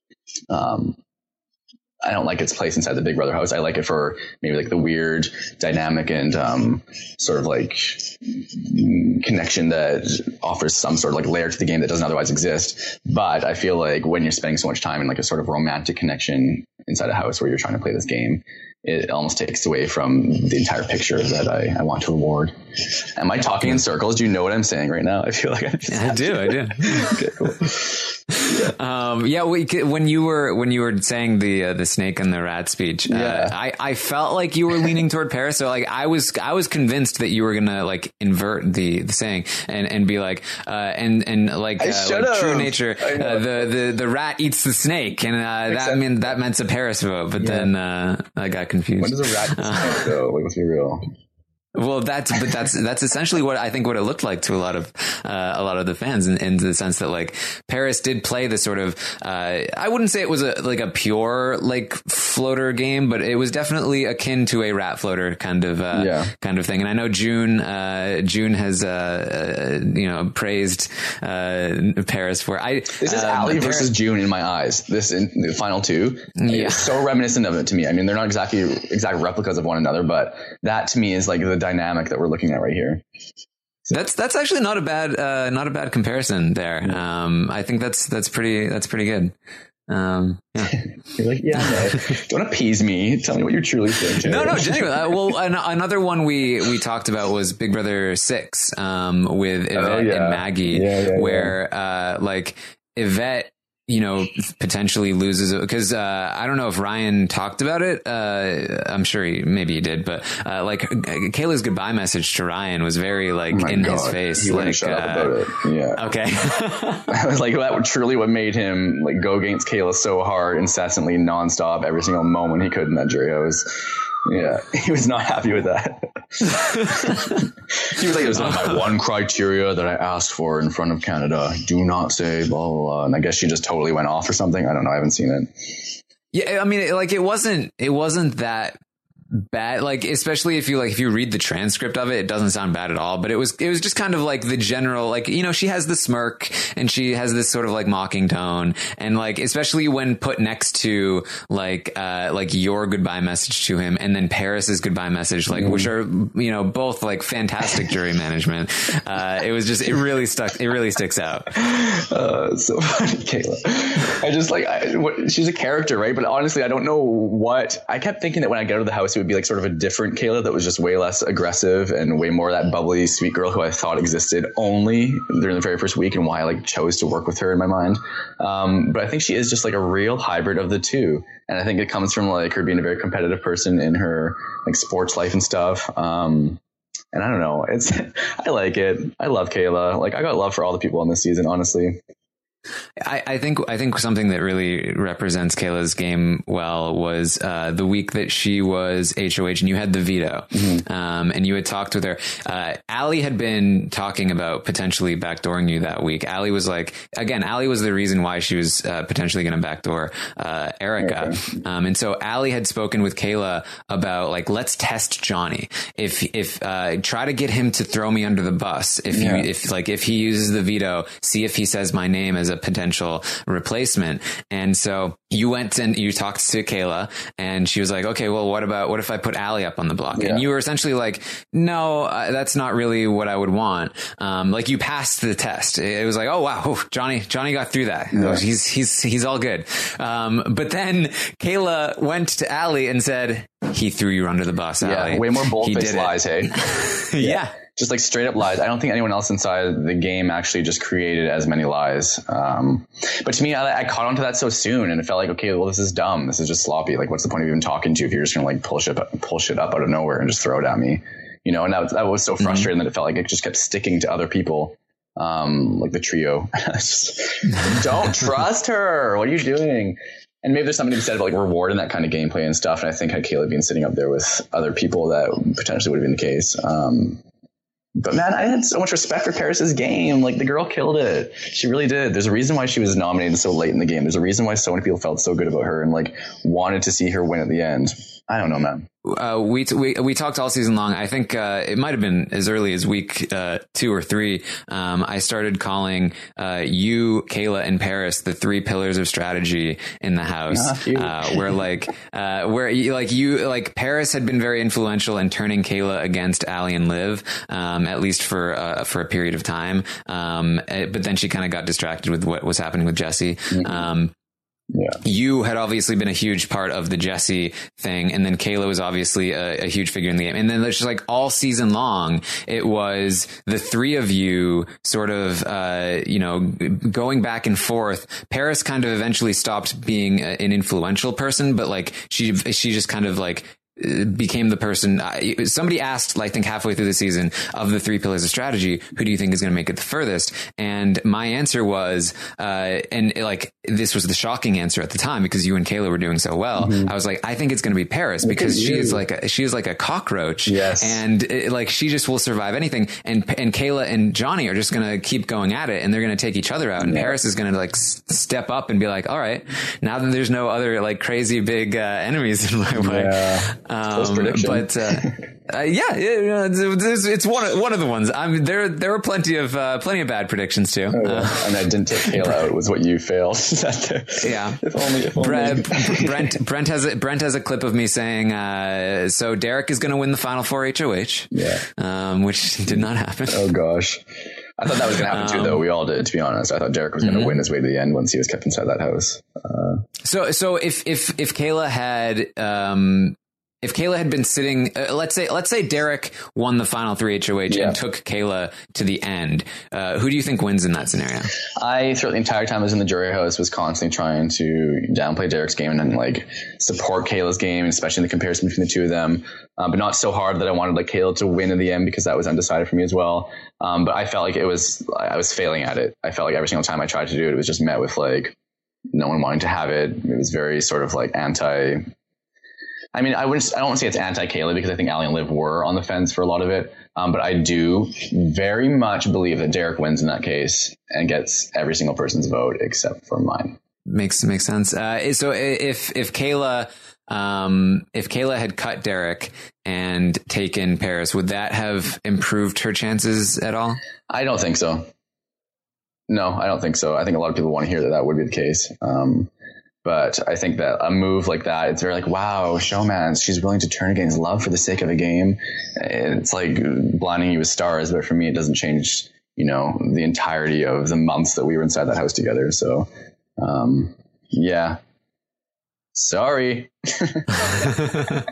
um, I don't like its place inside the Big Brother house. I like it for maybe like the weird dynamic and um, sort of like connection that offers some sort of like layer to the game that doesn't otherwise exist. But I feel like when you're spending so much time in like a sort of romantic connection inside a house where you're trying to play this game, it almost takes away from the entire picture that I, I want to reward. Am I talking in circles? Do you know what I'm saying right now? I feel like I just I do. I do. Okay, cool. Yeah. Um, yeah. We, when you were when you were saying the uh, the snake and the rat speech, uh, yeah. I, I felt like you were leaning toward Paris. So like I was I was convinced that you were gonna like invert the, the saying and, and be like uh, and and like, uh, like true nature. Uh, the the the rat eats the snake, and uh, that mean that meant a Paris vote. But yeah. then uh, I got confused. When does a rat eat the snake though? Like, let's be real. Well, that's but that's that's essentially what I think what it looked like to a lot of uh, a lot of the fans, in, in the sense that like Paris did play this sort of uh, I wouldn't say it was a like a pure like floater game, but it was definitely akin to a rat floater kind of uh, yeah. kind of thing. And I know June uh, June has uh, uh, you know praised uh, Paris for I. This is um, Ali Paris, versus June in my eyes. This in the final two, yeah. It's so reminiscent of it to me. I mean, they're not exactly exact replicas of one another, but that to me is like the dynamic that we're looking at right here. That's that's actually not a bad uh, not a bad comparison there. Um, I think that's that's pretty that's pretty good. Um, yeah. You're like, yeah, no, don't appease me. Tell me what you truly think. No, no, genuinely. Uh, well, an- another one we we talked about was Big Brother Six um, with Yvette oh, yeah. and Maggie, yeah, yeah, where yeah. Uh, like Yvette, you know, potentially loses because uh, I don't know if Ryan talked about it. Uh, I'm sure he maybe he did, but uh, like Kayla's goodbye message to Ryan was very like oh in God. his face. He like, shut uh, up about it. Yeah. Okay. I was like, that was truly what made him like go against Kayla so hard, incessantly, nonstop, every single moment he could in that jury. I was. Yeah, he was not happy with that. He was like, it was not my one criteria that I asked for in front of Canada. Do not say blah, blah, blah. And I guess she just totally went off or something. I don't know. I haven't seen it. Yeah, I mean, like, it wasn't, it wasn't that bad, like, especially if you like if you read the transcript of it, it doesn't sound bad at all, but it was it was just kind of like the general, like, you know, she has the smirk and she has this sort of like mocking tone, and like especially when put next to like uh like your goodbye message to him and then Paris's goodbye message, like, mm. which are, you know, both like fantastic jury management. Uh it was just it really stuck it really sticks out. Uh it's so funny, Kayla. I just like I, what, she's a character, right? But honestly, I don't know what I kept thinking that when I get out of the house, it would be like sort of a different Kayla that was just way less aggressive and way more that bubbly, sweet girl who I thought existed only during the very first week, and why I like chose to work with her in my mind. Um, but I think she is just like a real hybrid of the two. And I think it comes from like her being a very competitive person in her like sports life and stuff. Um, and I don't know, it's, I like it. I love Kayla. Like, I got love for all the people on this season, honestly. I, I think I think something that really represents Kayla's game well was uh, the week that she was H O H and you had the veto, mm-hmm. um, and you had talked with her. Uh, Allie had been talking about potentially backdooring you that week. Allie was like, again, Allie was the reason why she was uh, potentially going to backdoor uh, Erica. Okay. Um, and so Allie had spoken with Kayla about like, let's test Johnny. If if uh, try to get him to throw me under the bus. If yeah. you if like if he uses the veto, see if he says my name as a potential replacement. And so you went and you talked to Kayla and she was like, okay, well, what about, what if I put Allie up on the block? Yeah. And you were essentially like, no, uh, that's not really what I would want. Um, like you passed the test. It was like, oh, wow, oh, Johnny, Johnny got through that. Yeah. He's, he's, he's all good. Um, but then Kayla went to Allie and said, he threw you under the bus, Allie. Yeah, way more bold-faced lies, hey? yeah. yeah. Just like straight up lies. I don't think anyone else inside the game actually just created as many lies. Um, but to me, I, I caught on to that so soon, and it felt like, okay, well, this is dumb. This is just sloppy. Like, what's the point of even talking to you if you're just going to like pull shit, pull shit up out of nowhere and just throw it at me? You know, and that was, that was so frustrating mm-hmm. that it felt like it just kept sticking to other people. Um, like the trio. just, don't trust her. What are you doing? And maybe there's something to be said about like rewarding that kind of gameplay and stuff. And I think had Kayla been sitting up there with other people, that potentially would have been the case. Um, But man, I had so much respect for Paris's game. Like, the girl killed it. She really did. There's a reason why she was nominated so late in the game. There's a reason why so many people felt so good about her and like wanted to see her win at the end. I don't know, man. Uh, we, t- we, we talked all season long. I think, uh, it might've been as early as week, uh, two or three. Um, I started calling, uh, you, Kayla and Paris, the three pillars of strategy in the house, uh, where like, uh, where you, like you, like Paris had been very influential in turning Kayla against Allie and Liv, um, at least for, uh, for a period of time. Um, but then she kind of got distracted with what was happening with Jesse. Mm-hmm. Um, Yeah. You had obviously been a huge part of the Jesse thing. And then Kayla was obviously a, a huge figure in the game. And then there's just like all season long, it was the three of you sort of, uh, you know, going back and forth. Paris kind of eventually stopped being a, an influential person, but like she, she just kind of like, became the person. Uh, somebody asked, I think halfway through the season, of the three pillars of strategy, who do you think is going to make it the furthest? And my answer was, uh, and like, this was the shocking answer at the time because you and Kayla were doing so well. Mm-hmm. I was like, I think it's going to be Paris because she is like a, she is like a cockroach. Yes. And it, like, she just will survive anything. And, and Kayla and Johnny are just going to keep going at it and they're going to take each other out. And yeah. Paris is going to like s- step up and be like, all right, now that there's no other like crazy big, uh, enemies in my way. Yeah. Um, but uh, uh, yeah, yeah it's, it's one of, one of the ones. I mean, there there were plenty of uh, plenty of bad predictions too. Oh, yeah. uh, and I didn't take Kayla out was what you failed. Yeah. If only, if only. Brent, Brent Brent has a, Brent has a clip of me saying, uh, "So Derek is going to win the final four H O H." Yeah. Um, which did not happen. Oh gosh. I thought that was going to happen um, too, though. We all did, to be honest. I thought Derek was going to mm-hmm. win his way to the end once he was kept inside that house. Uh, so, so if if if Kayla had um, if Kayla had been sitting, uh, let's say let's say Derek won the final three H O H yeah. and took Kayla to the end, uh, who do you think wins in that scenario? I, throughout the entire time I was in the jury house, was constantly trying to downplay Derek's game and then like support Kayla's game, especially in the comparison between the two of them. Um, but not so hard that I wanted like Kayla to win in the end because that was undecided for me as well. Um, but I felt like it was, I was failing at it. I felt like every single time I tried to do it, it was just met with like no one wanting to have it. It was very sort of like anti, I mean, I wouldn't, I don't want to say it's anti Kayla because I think Ali and Liv were on the fence for a lot of it. Um, but I do very much believe that Derek wins in that case and gets every single person's vote except for mine. Makes, makes sense. Uh, so if, if Kayla, um, if Kayla had cut Derek and taken Paris, would that have improved her chances at all? I don't think so. No, I don't think so. I think a lot of people want to hear that that would be the case. Um, But I think that a move like that, it's very like, wow, showman, she's willing to turn against love for the sake of a game. It's like blinding you with stars. But for me, it doesn't change, you know, the entirety of the months that we were inside that house together. So, um, yeah. Sorry. uh,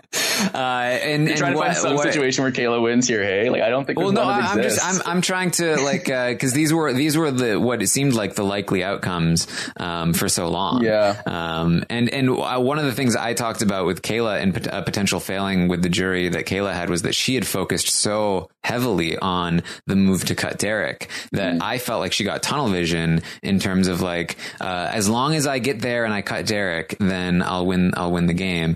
and, You're trying and to what, find some what, situation where Kayla wins here. Hey, like I don't think. Well, no, one that I'm exists. just I'm I'm trying to like because uh, these were these were the what it seemed like the likely outcomes um, for so long. Yeah. Um. And and one of the things I talked about with Kayla and a potential failing with the jury that Kayla had was that she had focused so heavily on the move to cut Derek that mm. I felt like she got tunnel vision in terms of like uh, as long as I get there and I cut Derek, then I'll win. I'll win the game.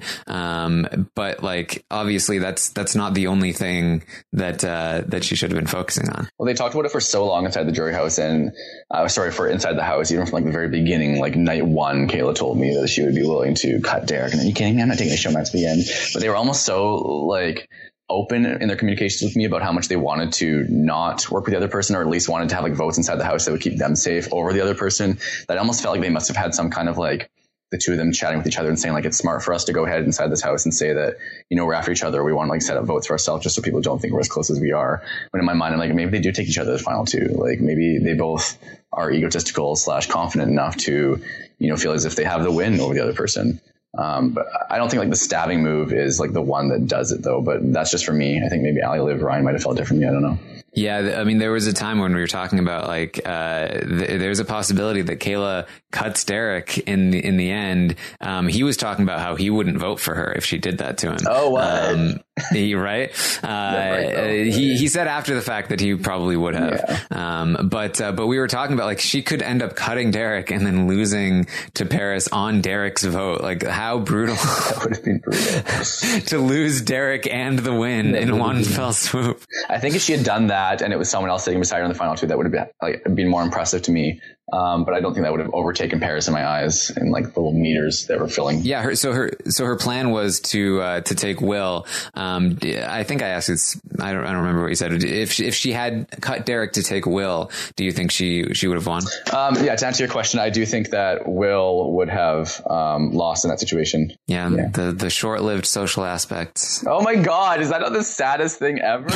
Um, but like, obviously that's, that's not the only thing that, uh, that she should have been focusing on. Well, they talked about it for so long inside the jury house and, uh, sorry, for inside the house, even from like the very beginning, like night one, Kayla told me that she would be willing to cut Derek. And are you kidding me? I'm not taking a show match to the end. But they were almost so like open in their communications with me about how much they wanted to not work with the other person, or at least wanted to have like votes inside the house that would keep them safe over the other person. That I almost felt like they must have had some kind of like, the two of them chatting with each other and saying like, it's smart for us to go ahead inside this house and say that, you know, we're after each other. We want to like set up votes for ourselves just so people don't think we're as close as we are. But in my mind, I'm like, maybe they do take each other to the final two. Like maybe they both are egotistical slash confident enough to, you know, feel as if they have the win over the other person. Um, but I don't think like the stabbing move is like the one that does it though. But that's just for me. I think maybe Ali, Liv, Ryan might have felt differently. I don't know. Yeah, I mean, there was a time when we were talking about like uh, th- there's a possibility that Kayla cuts Derek in the, in the end. Um, he was talking about how he wouldn't vote for her if she did that to him. Oh, wow. Um, he, right? Uh, right he he said after the fact that he probably would have. Yeah. Um, but uh, but we were talking about like she could end up cutting Derek and then losing to Paris on Derek's vote. Like how brutal that would have been brutal to lose Derek and the win that in one fell swoop. I think if she had done that and it was someone else sitting beside her in the final two, that would have been like been more impressive to me. Um, but I don't think that would have overtaken Paris in my eyes in like the little meters that were filling. Yeah. Her, so her, so her plan was to, uh, to take Will. Um, I think I asked this, I don't, I don't remember what you said. If she, if she had cut Derek to take Will, do you think she, she would have won? Um, yeah, to answer your question, I do think that Will would have, um, lost in that situation. Yeah. yeah. The, the short-lived social aspects. Oh my God. Is that not the saddest thing ever?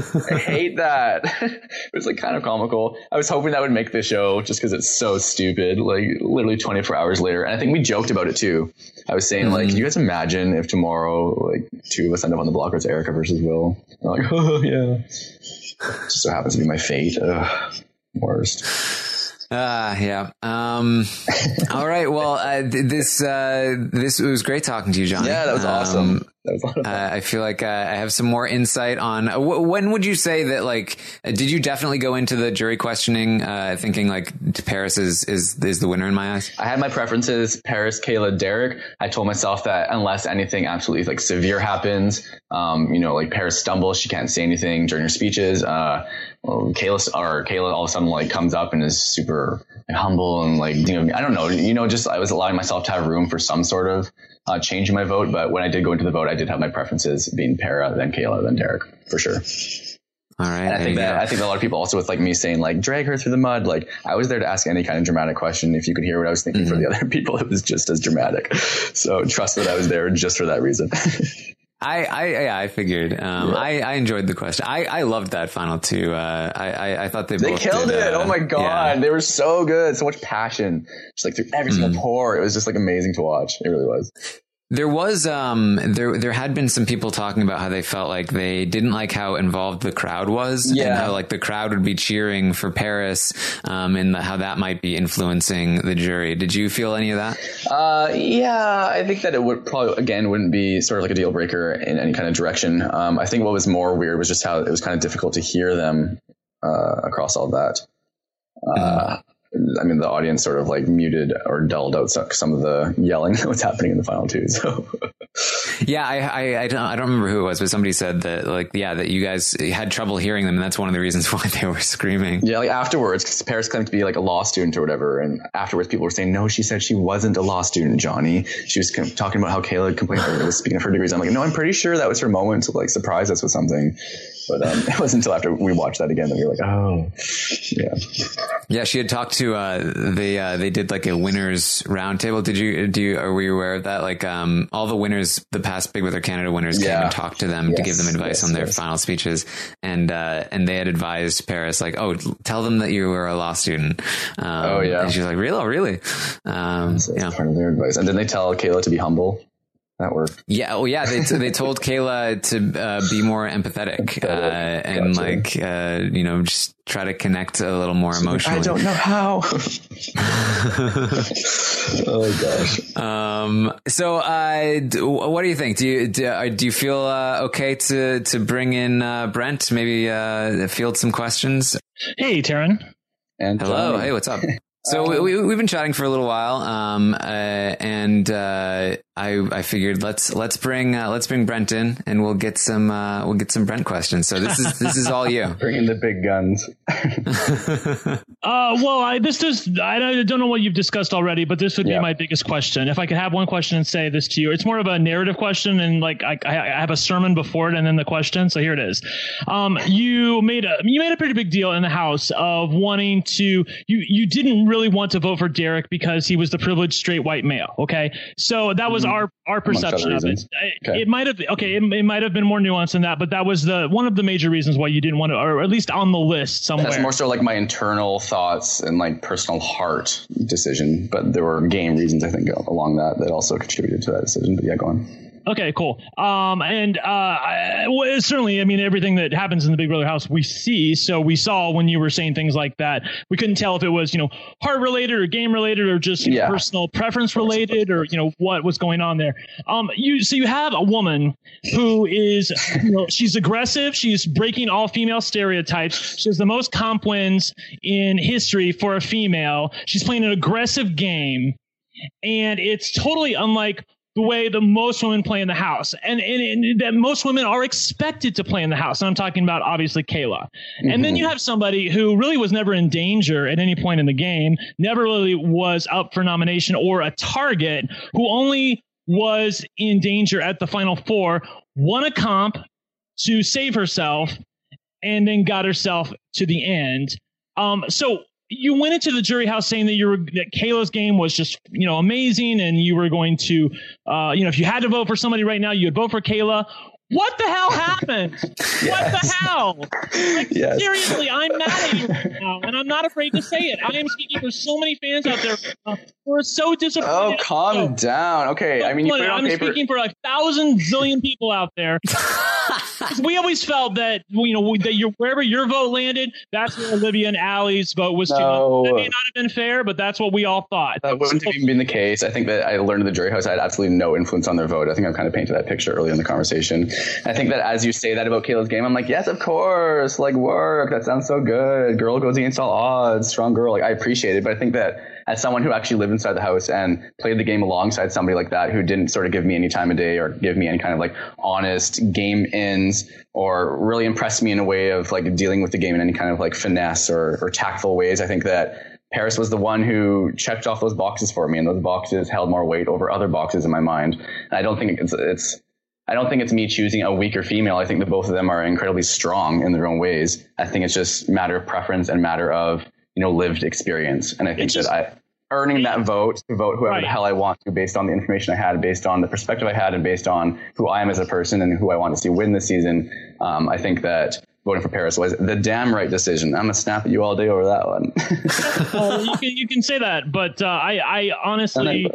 I hate that. It was like kind of comical. I was hoping that would make the show just because it's so stupid, like literally twenty-four hours later. And I think we joked about it too. I was saying mm-hmm. like, can you guys imagine if tomorrow, like two of us end up on the block, it's Erica versus Will? I'm like, oh yeah. It just so happens to be my fate. Ugh, worst. Uh, yeah. Um, all right. Well, uh, this, uh, this, it was great talking to you, Johnny. Yeah, that was awesome. Um, that was awesome. Uh, I feel like uh, I have some more insight on uh, w- when would you say that, like, uh, did you definitely go into the jury questioning, uh, thinking like Paris is, is, is the winner in my eyes? I had my preferences, Paris, Kayla, Derek. I told myself that unless anything absolutely like severe happens, um, you know, like Paris stumbles, she can't say anything during her speeches, uh, Well, Kayla or Kayla all of a sudden like comes up and is super like, humble and like, you know, I don't know, you know, just I was allowing myself to have room for some sort of uh, change in my vote. But when I did go into the vote, I did have my preferences being Para, then Kayla, then Derek, for sure. All right. And I think that, I think that a lot of people also with like me saying like, drag her through the mud. Like I was there to ask any kind of dramatic question. If you could hear what I was thinking mm-hmm. for the other people, it was just as dramatic. So trust that I was there just for that reason. I, I, yeah, I figured, um, yeah. I, I enjoyed the question. I, I loved that final two. Uh, I, I, I thought they they both killed did, it. Uh, oh my God. Yeah. They were so good. So much passion, just like through every single mm-hmm. pore. It was just like amazing to watch. It really was. There was, um, there, there had been some people talking about how they felt like they didn't like how involved the crowd was yeah. and how like the crowd would be cheering for Paris, um, and the, how that might be influencing the jury. Did you feel any of that? Uh, yeah, I think that it would probably, again, wouldn't be sort of like a deal breaker in any kind of direction. Um, I think what was more weird was just how it was kind of difficult to hear them, uh, across all that. Uh, mm-hmm. I mean, the audience sort of like muted or dulled out some of the yelling that was happening in the final two. So, yeah, I, I, I don't, I don't remember who it was, but somebody said that, like, yeah, that you guys had trouble hearing them, and that's one of the reasons why they were screaming. Yeah, like afterwards, because Paris claimed to be like a law student or whatever, and afterwards, people were saying, "No, she said she wasn't a law student, Johnny. She was kind of talking about how Kayla complained or was speaking of her degrees." I'm like, "No, I'm pretty sure that was her moment to like surprise us with something." But um, it wasn't until after we watched that again that we were like, "Oh, yeah." Yeah, she had talked to uh, they uh, they did like a winners roundtable. Did you do you, are we aware of that? Like um, all the winners, the past Big Brother Canada winners yeah. came and talked to them yes, to give them advice yes, on their yes. final speeches, and uh, and they had advised Paris like, oh, tell them that you were a law student. Um, oh yeah, and she's like, really, oh, really? Um, so yeah, part of their advice. And then they tell Kayla to be humble. That worked. Yeah. Oh, yeah. They they told Kayla to uh, be more empathetic, empathetic. Uh, and gotcha. like uh, you know, just try to connect a little more emotionally. I don't know how. Oh gosh. Um. So, uh, what do you think? Do you do, uh, do you feel uh, okay to to bring in uh, Brent? Maybe uh, field some questions. Hey, Taryn. And hello. Um, hey, what's up? So we, we've been chatting for a little while, um, uh, and uh, I I figured let's let's bring uh, let's bring Brent in, and we'll get some uh, we'll get some Brent questions. So this is this is all you. Bring in the big guns. uh, well, I this is I don't know what you've discussed already, but this would yeah. be my biggest question. If I could have one question and say this to you, it's more of a narrative question, and like I, I have a sermon before it, and then the question. So here it is. Um, you made a you made a pretty big deal in the House of wanting to you you didn't really really want to vote for Derek because he was the privileged straight white male. Okay. So that was mm-hmm. our, our perception of it. Okay. It might have, okay. It, it might have been more nuanced than that, but that was the, one of the major reasons why you didn't want to, or at least on the list somewhere. That's more so like my internal thoughts and like personal heart decision, but there were game reasons I think along that, that also contributed to that decision. But yeah, go on. Okay, cool. Um, and uh, I, well, certainly, I mean, everything that happens in the Big Brother house we see. So we saw when you were saying things like that, we couldn't tell if it was, you know, heart related or game related or just you know, yeah. personal preference related or, you know, what was going on there. Um, you so you have a woman who is, you know, she's aggressive. She's breaking all female stereotypes. She has the most comp wins in history for a female. She's playing an aggressive game, and it's totally unlike the way that most women play in the house, and, and, and that most women are expected to play in the house. And I'm talking about obviously Kayla. Mm-hmm. And then you have somebody who really was never in danger at any point in the game, never really was up for nomination or a target, who only was in danger at the final four, won a comp to save herself, and then got herself to the end. Um, so you went into the jury house saying that you were that Kayla's game was just, you know, amazing, and you were going to, uh, you know, if you had to vote for somebody right now, you would vote for Kayla. What the hell happened? Yes. What the hell? Like, yes. Seriously, I'm mad at you right now, and I'm not afraid to say it. I am speaking for so many fans out there uh, who are so disappointed. Oh, calm so, down. Okay, I mean, you put it on I'm paper. speaking for a thousand zillion people out there. We always felt that, you know, that you wherever your vote landed, that's where Olivia and Allie's vote was. No. Too. That may not have been fair, but that's what we all thought. That wouldn't have even been the case. I think that I learned in the jury house I had absolutely no influence on their vote. I think I've kind of painted that picture early in the conversation. I think that as you say that about Kayla's game, I'm like, yes, of course, like work. That sounds so good. Girl goes against all odds. Strong girl. Like I appreciate it, but I think that as someone who actually lived inside the house and played the game alongside somebody like that, who didn't sort of give me any time of day or give me any kind of like honest game ins or really impress me in a way of like dealing with the game in any kind of like finesse or, or tactful ways, I think that Paris was the one who checked off those boxes for me, and those boxes held more weight over other boxes in my mind. And I don't think it's, it's I don't think it's me choosing a weaker female. I think that both of them are incredibly strong in their own ways. I think it's just matter of preference and matter of, you know, lived experience. And I think just, that I earning that vote to vote whoever right. the hell I want to based on the information I had, based on the perspective I had, and based on who I am as a person and who I want to see win this season. Um, I think that voting for Paris was the damn right decision. I'm gonna snap at you all day over that one. Well, you can you can say that, but uh, I I honestly.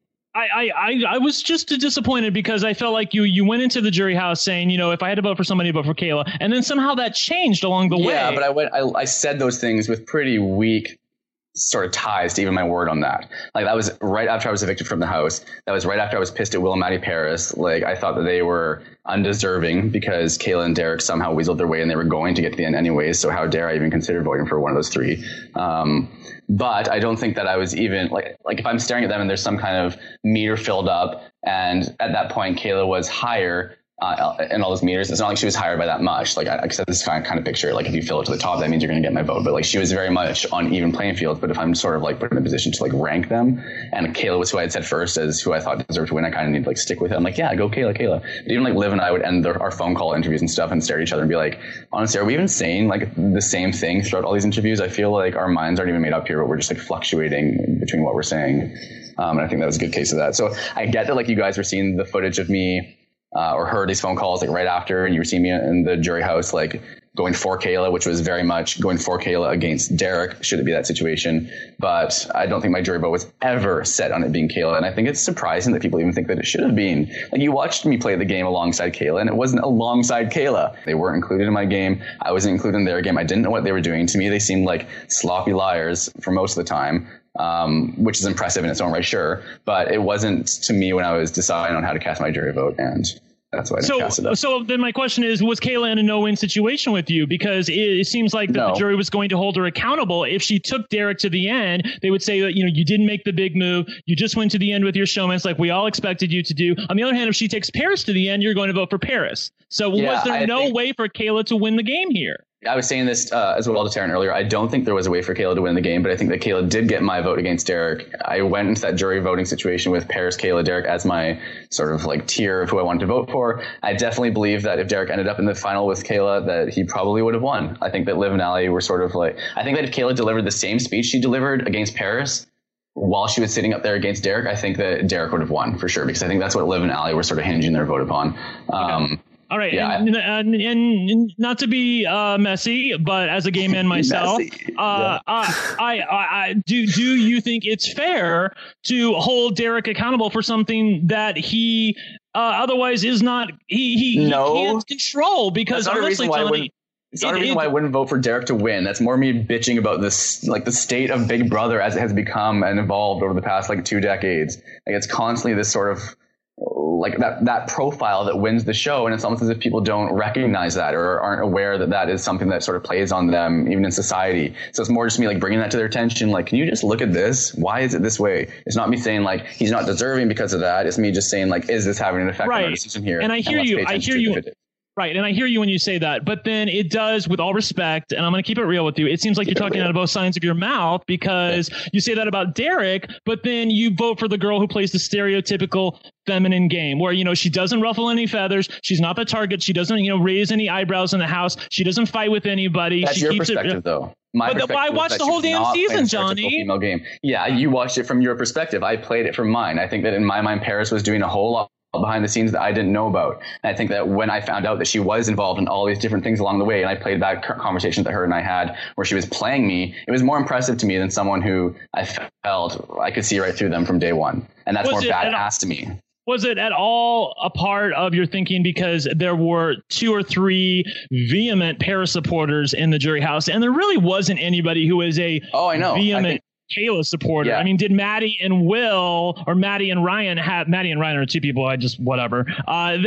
I, I, I was just disappointed because I felt like you you went into the jury house saying, you know, if I had to vote for somebody, I'd vote for Kayla. And then somehow that changed along the yeah, way. Yeah, but I went I, I said those things with pretty weak sort of ties to even my word on that. Like that was right after I was evicted from the house. That was right after I was pissed at Will and Maddie Paris. Like I thought that they were undeserving because Kayla and Derek somehow weaseled their way and they were going to get to the end anyways. So how dare I even consider voting for one of those three? Um, but I don't think that I was even like, like if I'm staring at them and there's some kind of meter filled up and at that point Kayla was higher Uh, in all those meters, it's not like she was higher by that much. Like I, I said, this kind of picture, like if you fill it to the top, that means you're going to get my vote. But like she was very much on even playing field. But if I'm sort of like put in a position to like rank them, and Kayla was who I had said first as who I thought deserved to win, I kind of need to like stick with it. I'm like, yeah, go Kayla, Kayla. But even like Liv and I would end their, our phone call interviews and stuff and stare at each other and be like, honestly, are we even saying like the same thing throughout all these interviews? I feel like our minds aren't even made up here, but we're just like fluctuating between what we're saying. Um, and I think that was a good case of that. So I get that like you guys were seeing the footage of me. Uh, or heard these phone calls like right after, and you were seeing me in the jury house like going for Kayla, which was very much going for Kayla against Derek, should it be that situation. But I don't think my jury vote was ever set on it being Kayla. And I think it's surprising that people even think that it should have been. Like you watched me play the game alongside Kayla, and it wasn't alongside Kayla. They weren't included in my game. I wasn't included in their game. I didn't know what they were doing. To me, they seemed like sloppy liars for most of the time. Um, which is impressive in its own right, sure. But it wasn't to me when I was deciding on how to cast my jury vote, and that's why I didn't so, cast it up. So then my question is, was Kayla in a no-win situation with you? Because it, it seems like that no. the jury was going to hold her accountable. If she took Derek to the end, they would say that, you know, you didn't make the big move. You just went to the end with your showmans like we all expected you to do. On the other hand, if she takes Paris to the end, you're going to vote for Paris. So yeah, was there I no think- way for Kayla to win the game here? I was saying this uh, as well to Taryn earlier. I don't think there was a way for Kayla to win the game, but I think that Kayla did get my vote against Derek. I went into that jury voting situation with Paris, Kayla, Derek as my sort of like tier of who I wanted to vote for. I definitely believe that if Derek ended up in the final with Kayla, that he probably would have won. I think that Liv and Allie were sort of like, I think that if Kayla delivered the same speech she delivered against Paris while she was sitting up there against Derek, I think that Derek would have won for sure, because I think that's what Liv and Allie were sort of hinging their vote upon. Um, okay. All right, yeah, and, and, and not to be uh, messy, but as a gay man myself, uh, yeah. uh, I, I, I do. Do you think it's fair to hold Derek accountable for something that he uh, otherwise is not? He he, no. he can't control because That's honestly, Tony, it's not it, a reason it, why I wouldn't vote for Derek to win. That's more me bitching about this, like the state of Big Brother as it has become and evolved over the past like two decades. Like it's constantly this sort of. Like that, that profile that wins the show. And it's almost as if people don't recognize that or aren't aware that that is something that sort of plays on them, even in society. So it's more just me like bringing that to their attention. Like, can you just look at this? Why is it this way? It's not me saying like, he's not deserving because of that. It's me just saying like, is this having an effect right. on our decision here? And I hear and you. I hear you. Right. And I hear you when you say that, but then it does, with all respect, and I'm going to keep it real with you. It seems like you're talking out of both sides of your mouth because you say that about Derek, but then you vote for the girl who plays the stereotypical feminine game where, you know, she doesn't ruffle any feathers. She's not the target. She doesn't, you know, raise any eyebrows in the house. She doesn't fight with anybody. That's she your keeps perspective, it, though. My but I watched the whole damn season, Johnny. Female game. Yeah, you watched it from your perspective. I played it from mine. I think that in my mind, Paris was doing a whole lot behind the scenes that I didn't know about. And I think that when I found out that she was involved in all these different things along the way, and I played back conversations that her and I had where she was playing me, it was more impressive to me than someone who I felt I could see right through them from day one. And that's was more badass to me. Was it at all a part of your thinking because there were two or three vehement Paris supporters in the jury house, and there really wasn't anybody who was a oh, I know. vehement I think- Kayla supporter? Yeah. I mean, did Maddie and Will or Maddie and Ryan have Maddie and Ryan are two people I just whatever. Uh,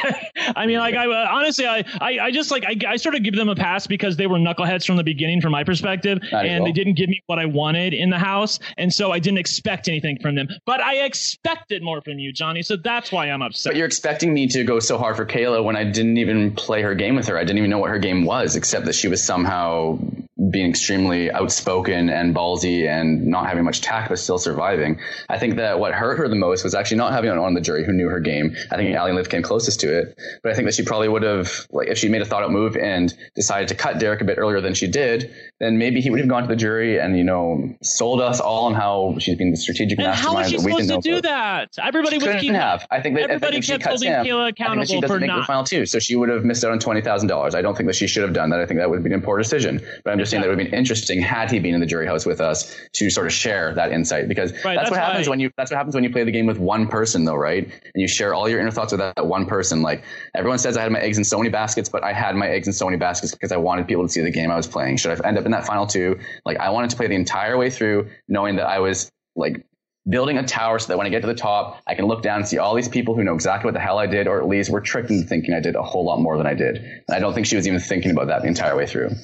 I mean, like I uh, honestly, I, I I just like I, I sort of give them a pass because they were knuckleheads from the beginning, from my perspective, Not and they didn't give me what I wanted in the house, and so I didn't expect anything from them. But I expected more from you, Johnny. So that's why I'm upset. But you're expecting me to go so hard for Kayla when I didn't even play her game with her. I didn't even know what her game was, except that she was somehow being extremely outspoken and ballsy and not having much tact, but still surviving. I think that what hurt her the most was actually not having anyone on the jury who knew her game. I think Allie and Liv came closest to it, but I think that she probably would have, like, if she made a thought out move and decided to cut Derek a bit earlier than she did, then maybe he would have gone to the jury and, you know, sold us all on how she's been the strategic and mastermind. How was she that we supposed to know do about. that? Everybody She was couldn't keeping, have. I think that everybody if, if kept she cuts holding him, Kayla I think that accountable she doesn't for make not. the final two, so she would have missed out on twenty thousand dollars. I don't think that she should have done that. I think that would have been an poor decision. But I'm just saying that it would have been interesting had he been in the jury house with us to sort of share that insight, because Right, that's, that's what happens why- when you that's what happens when you play the game with one person, though, right? And you share all your inner thoughts with that one person. Like, everyone says I had my eggs in so many baskets, but I had my eggs in so many baskets because I wanted people to see the game I was playing. Should I end up in that final two? Like, I wanted to play the entire way through knowing that I was like building a tower so that when I get to the top, I can look down and see all these people who know exactly what the hell I did, or at least were tricked into thinking I did a whole lot more than I did. And I don't think she was even thinking about that the entire way through.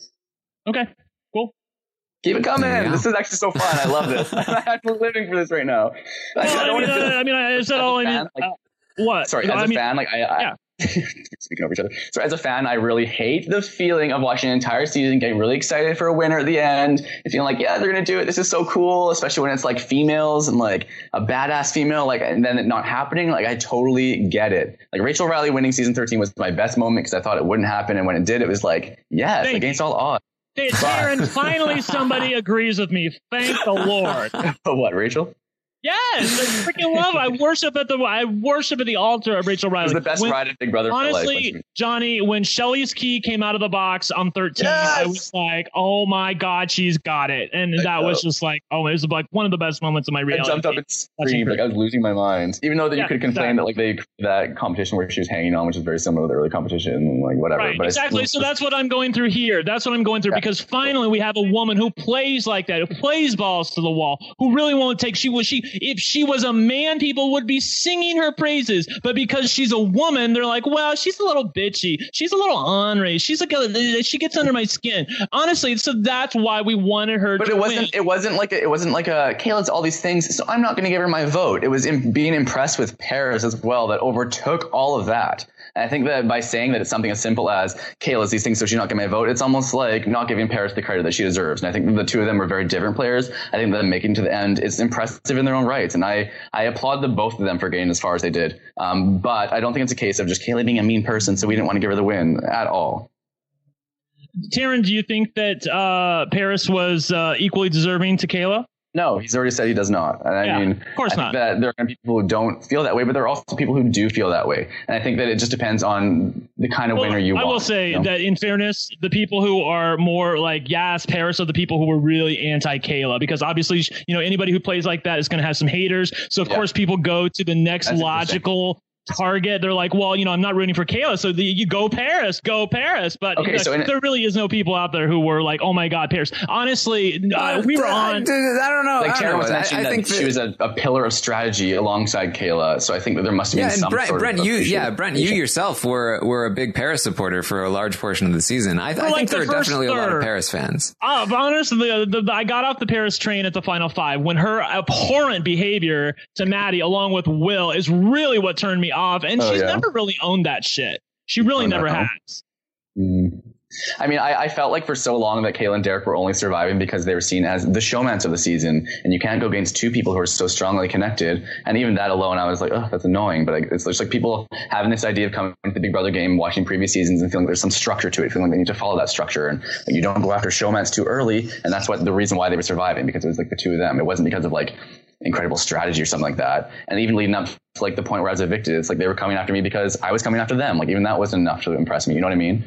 Okay, cool. Keep it coming. Yeah. This is actually so fun. I love this. I'm living for this right now. Well, I, don't mean, wanna feel- uh, I mean, I said as a all I fan, mean. like- uh, what? Sorry, No, as I a mean, fan, like I, I yeah. speaking over each other. So as a fan, I really hate the feeling of watching an entire season, getting really excited for a winner at the end, and feeling like, yeah, they're gonna do it. This is so cool, especially when it's like females and like a badass female, like, and then it not happening. Like, I totally get it. Like, Rachel Riley winning season thirteen was my best moment because I thought it wouldn't happen, and when it did, it was like, yes, Thank against all odds. Hey, Taryn, finally somebody agrees with me. Thank the Lord. But what, Rachel? Yes, I freaking love. I worship at the I worship at the altar of Rachel It Riley. was the best When- ride at Big Brother Honestly, for life. When she- Johnny, when Shelly's key came out of the box on thirteen, Yes! I was like, "Oh my God, she's got it!" And I that know. was just like, "Oh, it was like one of the best moments of my I reality." jumped up and screamed, like I was losing my mind. Even though that Yeah, you could complain that like they that competition where she was hanging on, which is very similar to the early competition, and like whatever. Right, but I exactly. still- So that's what I'm going through here. That's what I'm going through Yeah. because finally we have a woman who plays like that, who plays balls to the wall, who really won't take. She was she if she was a man, people would be singing her praises, but because she's a woman, they're like, well, she's a little bitchy, she's a little ornery, she's like a, she gets under my skin. Honestly, so that's why we wanted her. But to it wasn't. win. It wasn't like a, it wasn't like a Kayla's all these things, so I'm not going to give her my vote. It was in being impressed with Paris as well that overtook all of that. And I think that by saying that it's something as simple as Kayla's these things, so she's not getting my vote, it's almost like not giving Paris the credit that she deserves. And I think that the two of them were very different players. I think that making it to the end is impressive in their own rights, and I I applaud the both of them for getting as far as they did. Um, but I don't think it's a case of just Kayla being a mean person, so we didn't want to give her the win at all. Taryn, do you think that uh, Paris was uh, equally deserving to Kayla? No, he's already said he does not. And I Yeah, mean, of course I think not. that there are going to be people who don't feel that way, but there are also people who do feel that way. And I think that it just depends on the kind of Well, winner you I want. will say you know? that in fairness, the people who are more like yes, Paris are the people who were really anti Kayla, because obviously, you know, anybody who plays like that is going to have some haters. So of Yeah. course, people go to the next That's logical target. They're like, well, you know, I'm not rooting for Kayla, so the, you go Paris, go Paris. But Okay, you know, so in- there really is no people out there who were like, oh my God, Paris. Honestly, uh, we were I, on. I don't know. Like I don't Karen know. was I, mentioning I that think she that- was a, a pillar of strategy alongside Kayla. So I think that there must have been Yeah, and some Brent, sort Brent, of you, appreciation. yeah, Brent, you yourself were were a big Paris supporter for a large portion of the season. I, I like think the there are first definitely a lot of third. Paris fans. Uh, but honestly, the, the, I got off the Paris train at the final five when her abhorrent behavior to Maddie, along with Will, is really what turned me off. And Oh, she's yeah. never really owned that shit. She really Oh, never no. has. Mm. I mean, I, I felt like for so long that Kayla and Derek were only surviving because they were seen as the showmans of the season, and you can't go against two people who are so strongly connected. And even that alone, I was like, oh, that's annoying. But it's just like people having this idea of coming to the Big Brother game, watching previous seasons, and feeling like there's some structure to it, feeling like they need to follow that structure, and like, you don't go after showmans too early. And that's what the reason why they were surviving, because it was like the two of them. It wasn't because of like incredible strategy or something like that. And even leading up to like the point where I was evicted, it's like they were coming after me because I was coming after them. Like even that wasn't enough to impress me. You know what I mean?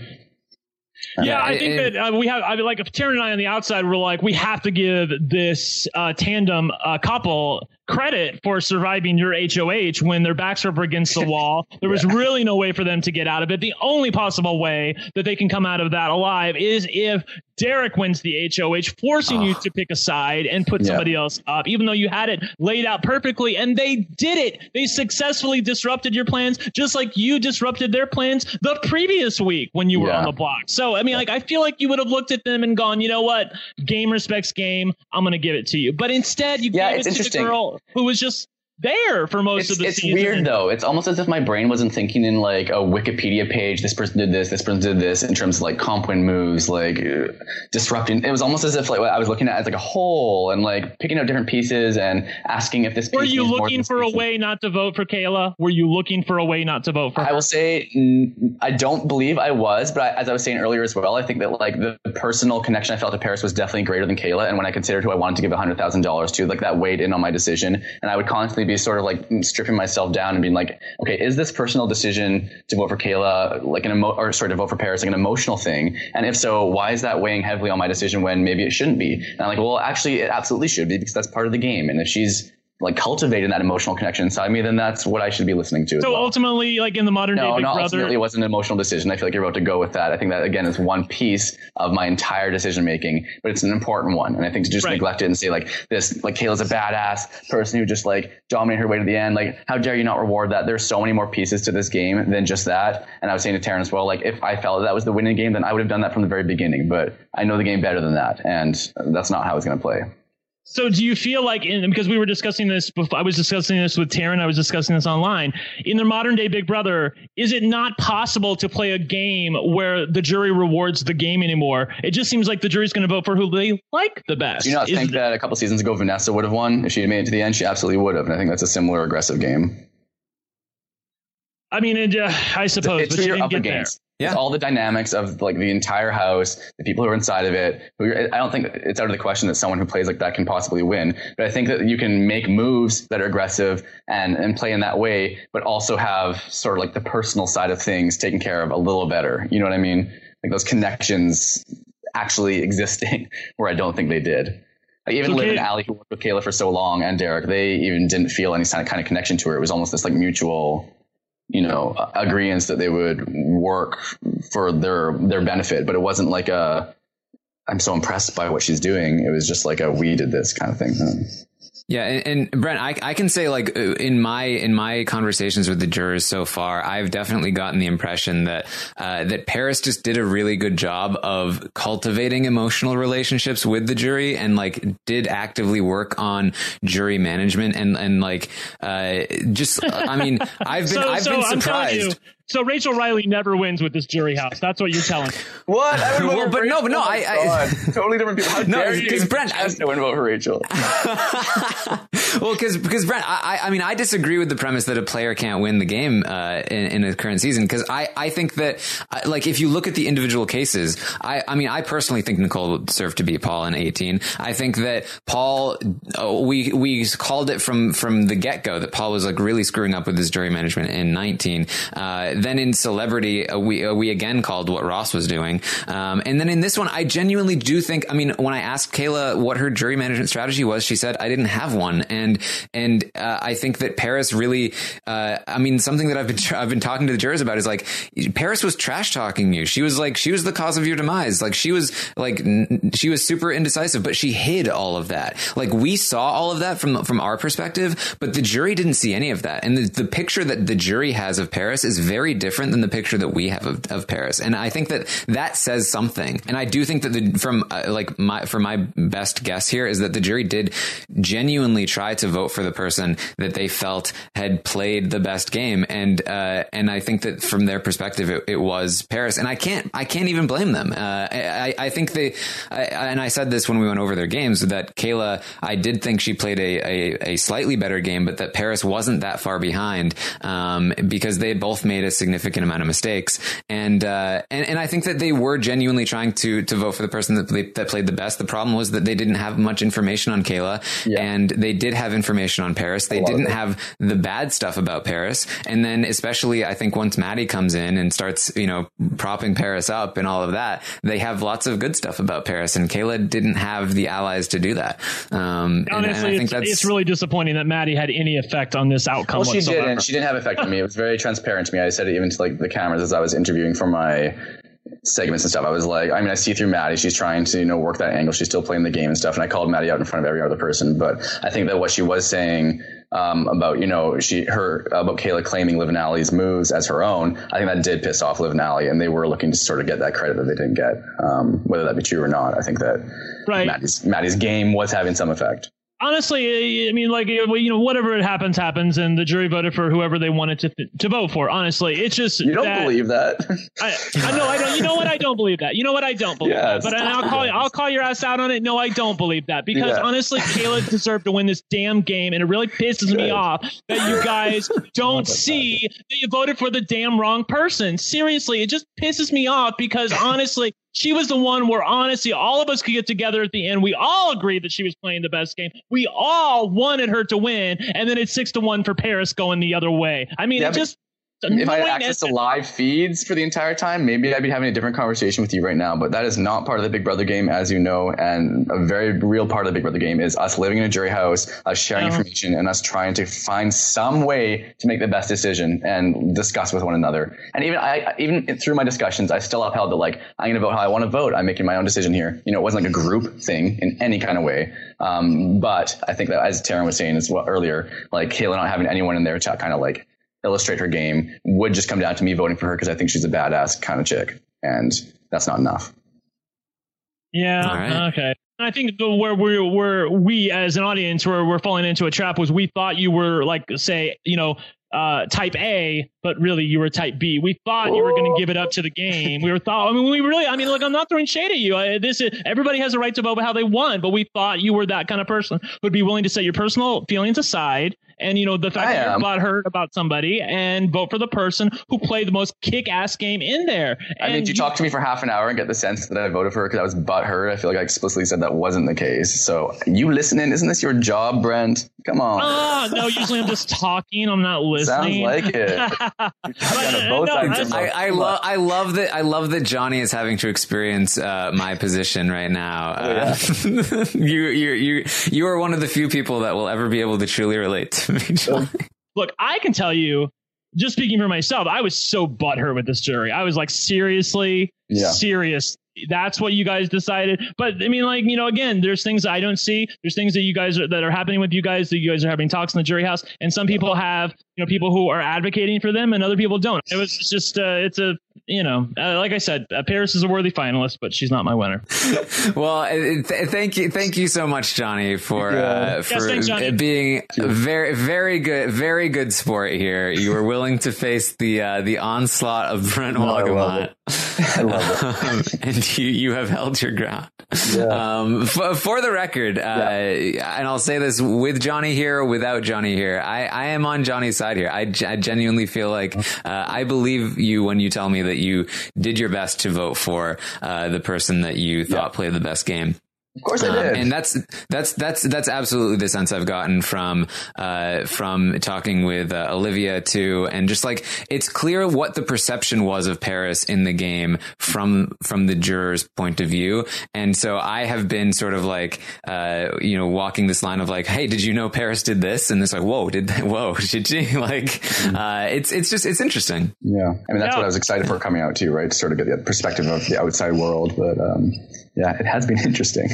Yeah, I and- think and- that uh, we have, I mean, like, if Taryn and I on the outside were like, we have to give this uh, tandem uh, couple credit for surviving your H O H when their backs were up against the wall. There was really no way for them to get out of it. The only possible way that they can come out of that alive is if Derek wins the H O H, forcing you to pick a side and put Yeah. somebody else up, even though you had it laid out perfectly. And they did it. They successfully disrupted your plans, just like you disrupted their plans the previous week when you were Yeah. on the block. So, I mean, like, I feel like you would have looked at them and gone, you know what? Game respects game. I'm going to give it to you. But instead, you Yeah, gave it's it to interesting. the girl who was just there for most it's, of the it's season. It's weird though. It's almost as if my brain wasn't thinking in like a Wikipedia page. This person did this. This person did this in terms of like comp win moves, like uh, disrupting. It was almost as if like I was looking at it as like a whole and like picking out different pieces and asking if this. Were piece you needs more looking for a way not to vote for Kayla? Were you looking for a way not to vote for her? I will say mm, I don't believe I was, but I, as I was saying earlier as well, I think that like the, the personal connection I felt to Paris was definitely greater than Kayla. And when I considered who I wanted to give one hundred thousand dollars to, like that weighed in on my decision. And I would constantly be sort of like stripping myself down and being like, okay, is this personal decision to vote for Kayla like an emo- or sorry to vote for Paris like an emotional thing? And if so, why is that weighing heavily on my decision when maybe it shouldn't be? And I'm like, well, actually, it absolutely should be because that's part of the game. And if she's like cultivating that emotional connection inside me, then that's what I should be listening to. So as well. ultimately, like in the modern no, day Big no, Brother, ultimately it wasn't an emotional decision. I feel like you're about to go with that. I think that again is one piece of my entire decision making, but it's an important one. And I think to just right. neglect it and say like this, like Kayla's a badass person who just like dominated her way to the end. Like, how dare you not reward that? There's so many more pieces to this game than just that. And I was saying to Taryn as well, like if I felt that was the winning game, then I would have done that from the very beginning. But I know the game better than that, and that's not how it's going to play. So do you feel like, in, because we were discussing this before, I was discussing this with Taryn, I was discussing this online, in the modern day Big Brother, is it not possible to play a game where the jury rewards the game anymore? It just seems like the jury's going to vote for who they like the best. Do you not is think th- that a couple seasons ago Vanessa would have won? If she had made it to the end, she absolutely would have. And I think that's a similar aggressive game. I mean, it, uh, I suppose, it's but she your didn't upper get there. games. Yeah. It's all the dynamics of like the entire house, the people who are inside of it. Who I don't think it's out of the question that someone who plays like that can possibly win. But I think that you can make moves that are aggressive and, and play in that way, but also have sort of like the personal side of things taken care of a little better. You know what I mean? Like those connections actually existing where I don't think they did. Like even so Liv Kay- and Ali, who worked with Kayla for so long, and Derek, they even didn't feel any kind of connection to her. It was almost this like mutual, you know, agreements that they would work for their their benefit. But it wasn't like a, I'm so impressed by what she's doing. It was just like a, we did this kind of thing. Yeah, and, and Brent, I, I can say like in my in my conversations with the jurors so far, I've definitely gotten the impression that uh, that Paris just did a really good job of cultivating emotional relationships with the jury and like did actively work on jury management and and like uh, just I mean I've been so, I've so been I'm telling you, surprised. So Rachel Riley never wins with this jury house. That's what you're telling me. What? I would vote Well, for but no, Rachel. but no, Oh my I- I- God. Totally different people. How No, dare you? 'cause Brent, I- I wouldn't vote for Rachel. Well, because because Brent, I, I mean, I disagree with the premise that a player can't win the game uh, in, in a current season because I, I think that uh, like if you look at the individual cases, I, I mean, I personally think Nicole deserved to be Paul in eighteen. I think that Paul, uh, we we called it from from the get go that Paul was like really screwing up with his jury management in nineteen. Uh, then in Celebrity, uh, we uh, we again called what Ross was doing, um, and then in this one, I genuinely do think. I mean, when I asked Kayla what her jury management strategy was, she said I didn't have one, and and uh, I think that Paris really. Uh, I mean, something that I've been I've been talking to the jurors about is like Paris was trash talking you. She was like she was the cause of your demise. Like she was like n- she was super indecisive, but she hid all of that. Like we saw all of that from from our perspective, but the jury didn't see any of that. And the, the picture that the jury has of Paris is very different than the picture that we have of, of Paris. And I think that that says something. And I do think that the from uh, like my for my best guess here is that the jury did genuinely try to vote for the person that they felt had played the best game. And uh, and I think that from their perspective, it, it was Paris. And I can't I can't even blame them. Uh, I, I think they I, and I said this when we went over their games that Kayla, I did think she played a, a, a slightly better game, but that Paris wasn't that far behind um, because they both made a significant amount of mistakes. And, uh, and and I think that they were genuinely trying to to vote for the person that, they, that played the best. The problem was that they didn't have much information on Kayla, yeah. and they did have information on Paris. They didn't have the bad stuff about Paris. And then especially, I think once Maddie comes in and starts, you know, propping Paris up and all of that, they have lots of good stuff about Paris. And Kayla didn't have the allies to do that. Um, Honestly, and, and I think it's, that's it's really disappointing that Maddie had any effect on this outcome. Well, she whatsoever. didn't. She didn't have effect on me. It was very transparent to me. I said it even to like the cameras as I was interviewing for my segments and stuff. I was like, I mean, I see through Maddie. She's trying to, you know, work that angle. She's still playing the game and stuff. And I called Maddie out in front of every other person. But I think that what she was saying um, about, you know, she her about Kayla claiming Liv and Allie's moves as her own, I think that did piss off Liv and Allie, and they were looking to sort of get that credit that they didn't get, um, whether that be true or not. I think that right. Maddie's Maddie's game was having some effect. Honestly, I mean, like, you know, whatever happens, happens, and the jury voted for whoever they wanted to to vote for. Honestly, it's just you don't that, believe that. I, I know I don't. You know what? I don't believe that. You know what? I don't believe yes. that. But I'll call you. I'll call your ass out on it. No, I don't believe that because yeah. honestly, Kayla deserved to win this damn game, and it really pisses Good. me off that you guys don't see that you voted for the damn wrong person. Seriously, it just pisses me off because honestly. She was the one where, honestly, all of us could get together at the end. We all agreed that she was playing the best game. We all wanted her to win, and then it's six to one for Paris going the other way. I mean, yeah, it just. If I had access to live feeds for the entire time, maybe I'd be having a different conversation with you right now. But that is not part of the Big Brother game, as you know. And a very real part of the Big Brother game is us living in a jury house, us sharing Uh-huh. information, and us trying to find some way to make the best decision and discuss with one another. And even I, even through my discussions, I still upheld that, like, I'm going to vote how I want to vote. I'm making my own decision here. You know, it wasn't like a group thing in any kind of way. Um, but I think that, as Taryn was saying as well earlier, like Kayla not having anyone in there to kind of like illustrate her game would just come down to me voting for her because I think she's a badass kind of chick, and that's not enough. Yeah. Right. Okay. I think the, where we where we as an audience were we're falling into a trap was we thought you were like, say, you know, uh, type A, but really you were type B. We thought you were going to give it up to the game. We were thought. I mean, we really. I mean, look, I'm not throwing shade at you. I, this is, everybody has a right to vote how they want, but we thought you were that kind of person who'd be willing to set your personal feelings aside. And, you know, the fact I that am. you're butthurt about somebody and vote for the person who played the most kick-ass game in there. I mean, And you talk to me for half an hour and get the sense that I voted for her because I was butthurt. I feel like I explicitly said that wasn't the case. So you listening? Isn't this your job, Brent? Come on. Ah, no, usually I'm just talking. I'm not listening. Sounds like it. But, both no, sides that's- of I, I love I love that I love that Johnny is having to experience uh, my position right now. Uh, you you you you are one of the few people that will ever be able to truly relate to me, Johnny. Look, I can tell you, just speaking for myself, I was so butthurt with this jury. I was like, seriously, Yeah. serious. That's what you guys decided. But I mean, like, you know, again, there's things I don't see. There's things that you guys are, that are happening with you guys, that you guys are having talks in the jury house. And some people have, you know, people who are advocating for them and other people don't. It was just, uh, it's a, you know, uh, like I said, uh, Paris is a worthy finalist, but she's not my winner. Well, uh, th- thank you, thank you so much, Johnny, for Yeah. uh, Yes, for thanks, Johnny. being a very, very good, very good sport here. You were willing to face the uh, the onslaught of Brent No, I love Wagamot, it. I love um, and you you have held your ground. Yeah. Um, f- for the record, uh, and I'll say this with Johnny here, or without Johnny here, I, I am on Johnny's side here. I, g- I genuinely feel like uh, I believe you when you tell me that you did your best to vote for uh, the person that you thought played the best game. Of course I Um, did. and that's that's that's that's absolutely the sense I've gotten from uh, from talking with uh, Olivia too, and just like it's clear what the perception was of Paris in the game from from the jurors' point of view, and so I have been sort of like uh, you know walking this line of like, hey, did you know Paris did this? And it's like, whoa, did whoa, did she? Like, uh, it's it's just it's interesting. Yeah. I mean, that's Yeah. what I was excited for coming out too, right? To sort of get the perspective of the outside world. But um, yeah, it has been interesting.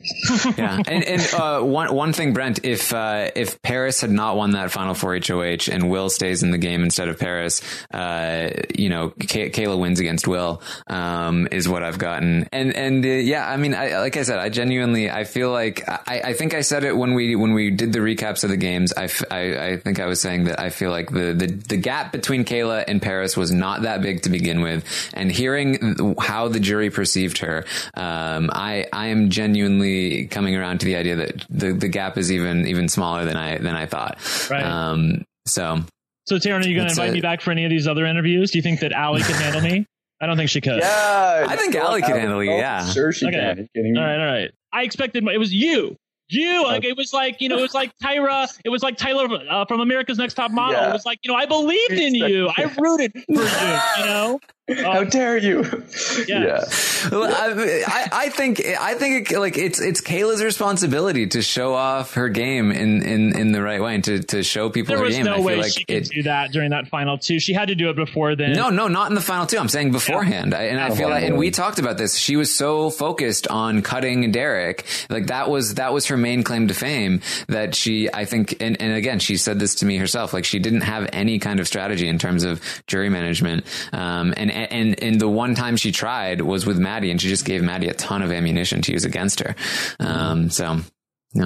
Yeah, and and uh, one one thing, Brent, if uh, if Paris had not won that Final Four H O H and Will stays in the game instead of Paris, uh, you know, Kay- Kayla wins against Will, um, is what I've gotten, and and uh, yeah, I mean, I, like I said, I genuinely, I feel like I, I think I said it when we when we did the recaps of the games. I, f- I, I think I was saying that I feel like the, the the gap between Kayla and Paris was not that big to begin with, and hearing how the jury perceived her, um, I I am genuinely coming around to the idea that the, the gap is even even smaller than I than I thought. Right. Um, so So, Taryn, are you going to That's invite it. me back for any of these other interviews? Do you think that Allie can handle me? I don't think she could. Yeah. I think Allie could handle you, yeah. Sure she Okay. can. Are you kidding me? All right, all right. I expected it was you. You like it was like you know it was like Tyra it was like Tyler uh, from America's Next Top Model. Yeah. It was like you know I believed in you. I rooted for you. You know. How Um, dare you? Yeah. Yeah. Well, I, I I think I think it, like it's it's Kayla's responsibility to show off her game in, in, in the right way and to, to show people There her was game. no I feel way like she could it, do that during that final two. She had to do it before then. No, no, not in the final two. I'm saying beforehand. I, and I feel like, and we talked about this. She was so focused on cutting Derek. Like that was, that was her main claim to fame that she, I think, and, and again, she said this to me herself, like she didn't have any kind of strategy in terms of jury management. Um, and, and, and the one time she tried was with Maddie and she just gave Maddie a ton of ammunition to use against her. Um, so, no.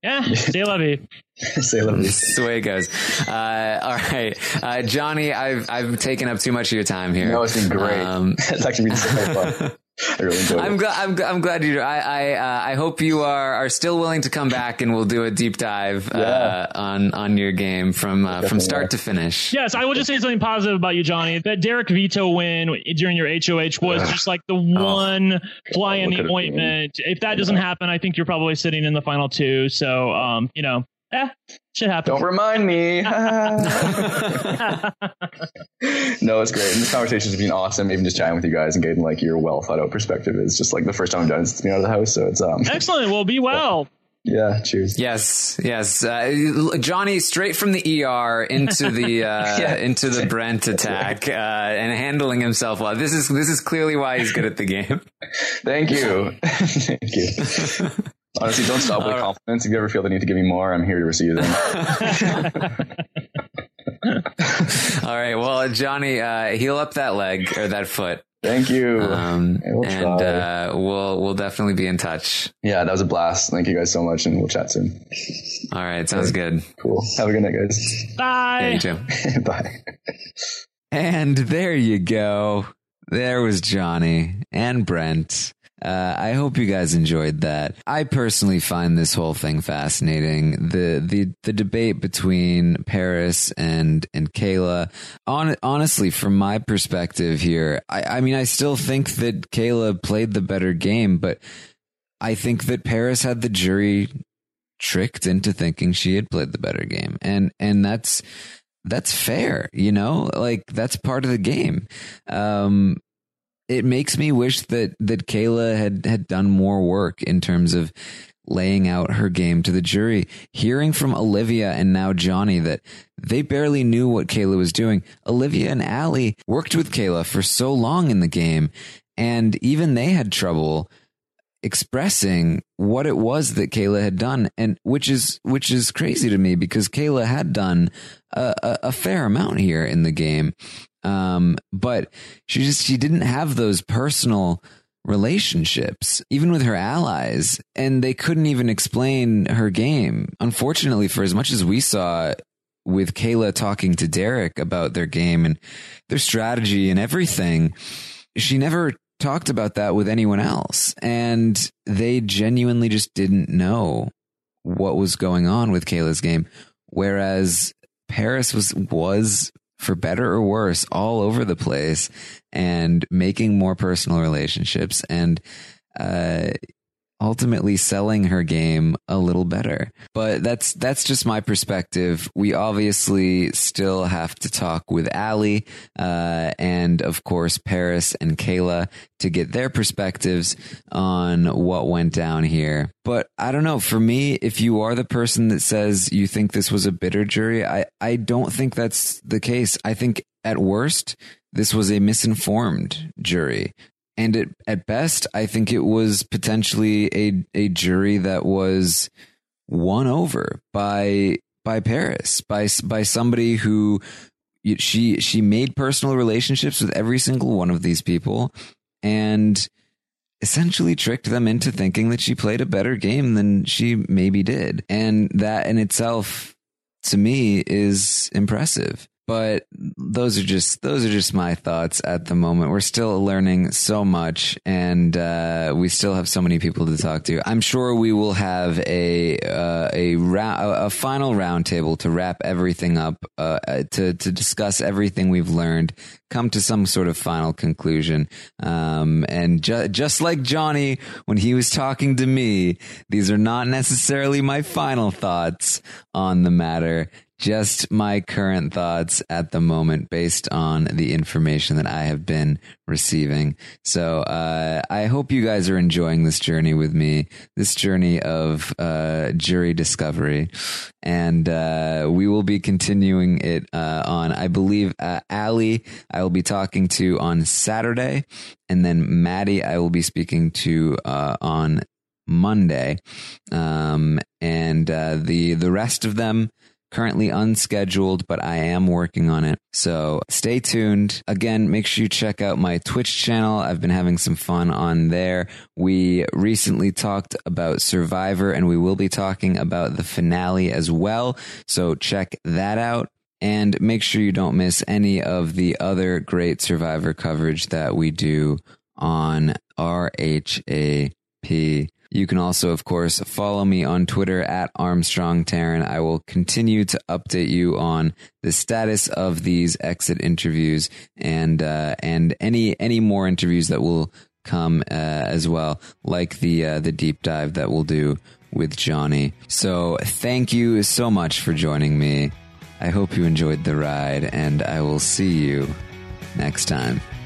Yeah, c'est la vie. C'est la vie. That's the way it goes. Uh, all right, uh, Johnny, I've I've taken up too much of your time here. No, it's been great. Um, it's actually been so much fun. I really enjoyed I'm it. glad. I'm, I'm glad you. I I, uh, I hope you are, are still willing to come back, and we'll do a deep dive uh, yeah. on on your game from uh, from start to finish. Yes, I will just say something positive about you, Johnny. That Derek Vito win during your H O H was just like the one oh. fly in the ointment. If that doesn't happen, I think you're probably sitting in the final two. So, um, you know. Eh, shit happens. Don't remind me. No, it's great. And this conversation has been awesome. Even just chatting with you guys and getting like your well thought out perspective is just like the first time I've done it since being out of the house. So it's um excellent. Well, be well. Yeah, cheers. Yes, yes. Uh, Johnny, straight from the E R into the uh, yeah. into the Brent attack uh, and handling himself well. This is this is clearly why he's good at the game. Thank you. Thank you. Honestly, don't stop with compliments. If you ever feel the need to give me more, I'm here to receive them. All right. Well, Johnny, uh, heal up that leg or that foot. Thank you. Um, we'll and uh, we'll we'll definitely be in touch. Yeah, that was a blast. Thank you guys so much, and we'll chat soon. All right. Sounds good. Cool. Have a good night, guys. Bye. Yeah, you too. Bye. And there you go. There was Johnny and Brent. Uh, I hope you guys enjoyed that. I personally find this whole thing fascinating. The the the debate between Paris and and Kayla. On, honestly, from my perspective here, I, I mean, I still think that Kayla played the better game, but I think that Paris had the jury tricked into thinking she had played the better game, and and that's that's fair, you know, like that's part of the game. Um, It makes me wish that, that Kayla had, had done more work in terms of laying out her game to the jury. Hearing from Olivia and now Johnny that they barely knew what Kayla was doing. Olivia and Allie worked with Kayla for so long in the game, and even they had trouble expressing what it was that Kayla had done, and which is which is crazy to me because Kayla had done a, a, a fair amount here in the game. Um, but she just, she didn't have those personal relationships, even with her allies, and they couldn't even explain her game. Unfortunately, for as much as we saw with Kayla talking to Derek about their game and their strategy and everything, she never talked about that with anyone else. And they genuinely just didn't know what was going on with Kayla's game. Whereas Paris was, was, for better or worse, all over the place and making more personal relationships and uh, ultimately selling her game a little better. But that's that's just my perspective. We obviously still have to talk with Allie uh, and, of course, Paris and Kayla to get their perspectives on what went down here. But I don't know. For me, if you are the person that says you think this was a bitter jury, I, I don't think that's the case. I think at worst, this was a misinformed jury. And at, at best, I think it was potentially a, a jury that was won over by by Paris, by by somebody who she she made personal relationships with every single one of these people and essentially tricked them into thinking that she played a better game than she maybe did. And that in itself, to me, is impressive. But those are just those are just my thoughts at the moment. We're still learning so much, and uh, we still have so many people to talk to. I'm sure we will have a uh, a round, a final roundtable to wrap everything up, uh, to to discuss everything we've learned, come to some sort of final conclusion. Um, and ju- just like Johnny, when he was talking to me, these are not necessarily my final thoughts on the matter. Just my current thoughts at the moment based on the information that I have been receiving. So uh, I hope you guys are enjoying this journey with me, this journey of uh, jury discovery. And uh, we will be continuing it uh, on, I believe, uh, Allie, I will be talking to on Saturday. And then Maddie, I will be speaking to uh, on Monday. Um, and uh, the the rest of them, currently unscheduled, but I am working on it. So stay tuned. Again, make sure you check out my Twitch channel. I've been having some fun on there. We recently talked about Survivor, and we will be talking about the finale as well. So check that out. And make sure you don't miss any of the other great Survivor coverage that we do on R H A P. You can also, of course, follow me on Twitter at Armstrong Taran. I will continue to update you on the status of these exit interviews and uh, and any any more interviews that will come uh, as well, like the uh, the deep dive that we'll do with Johnny. So thank you so much for joining me. I hope you enjoyed the ride, and I will see you next time.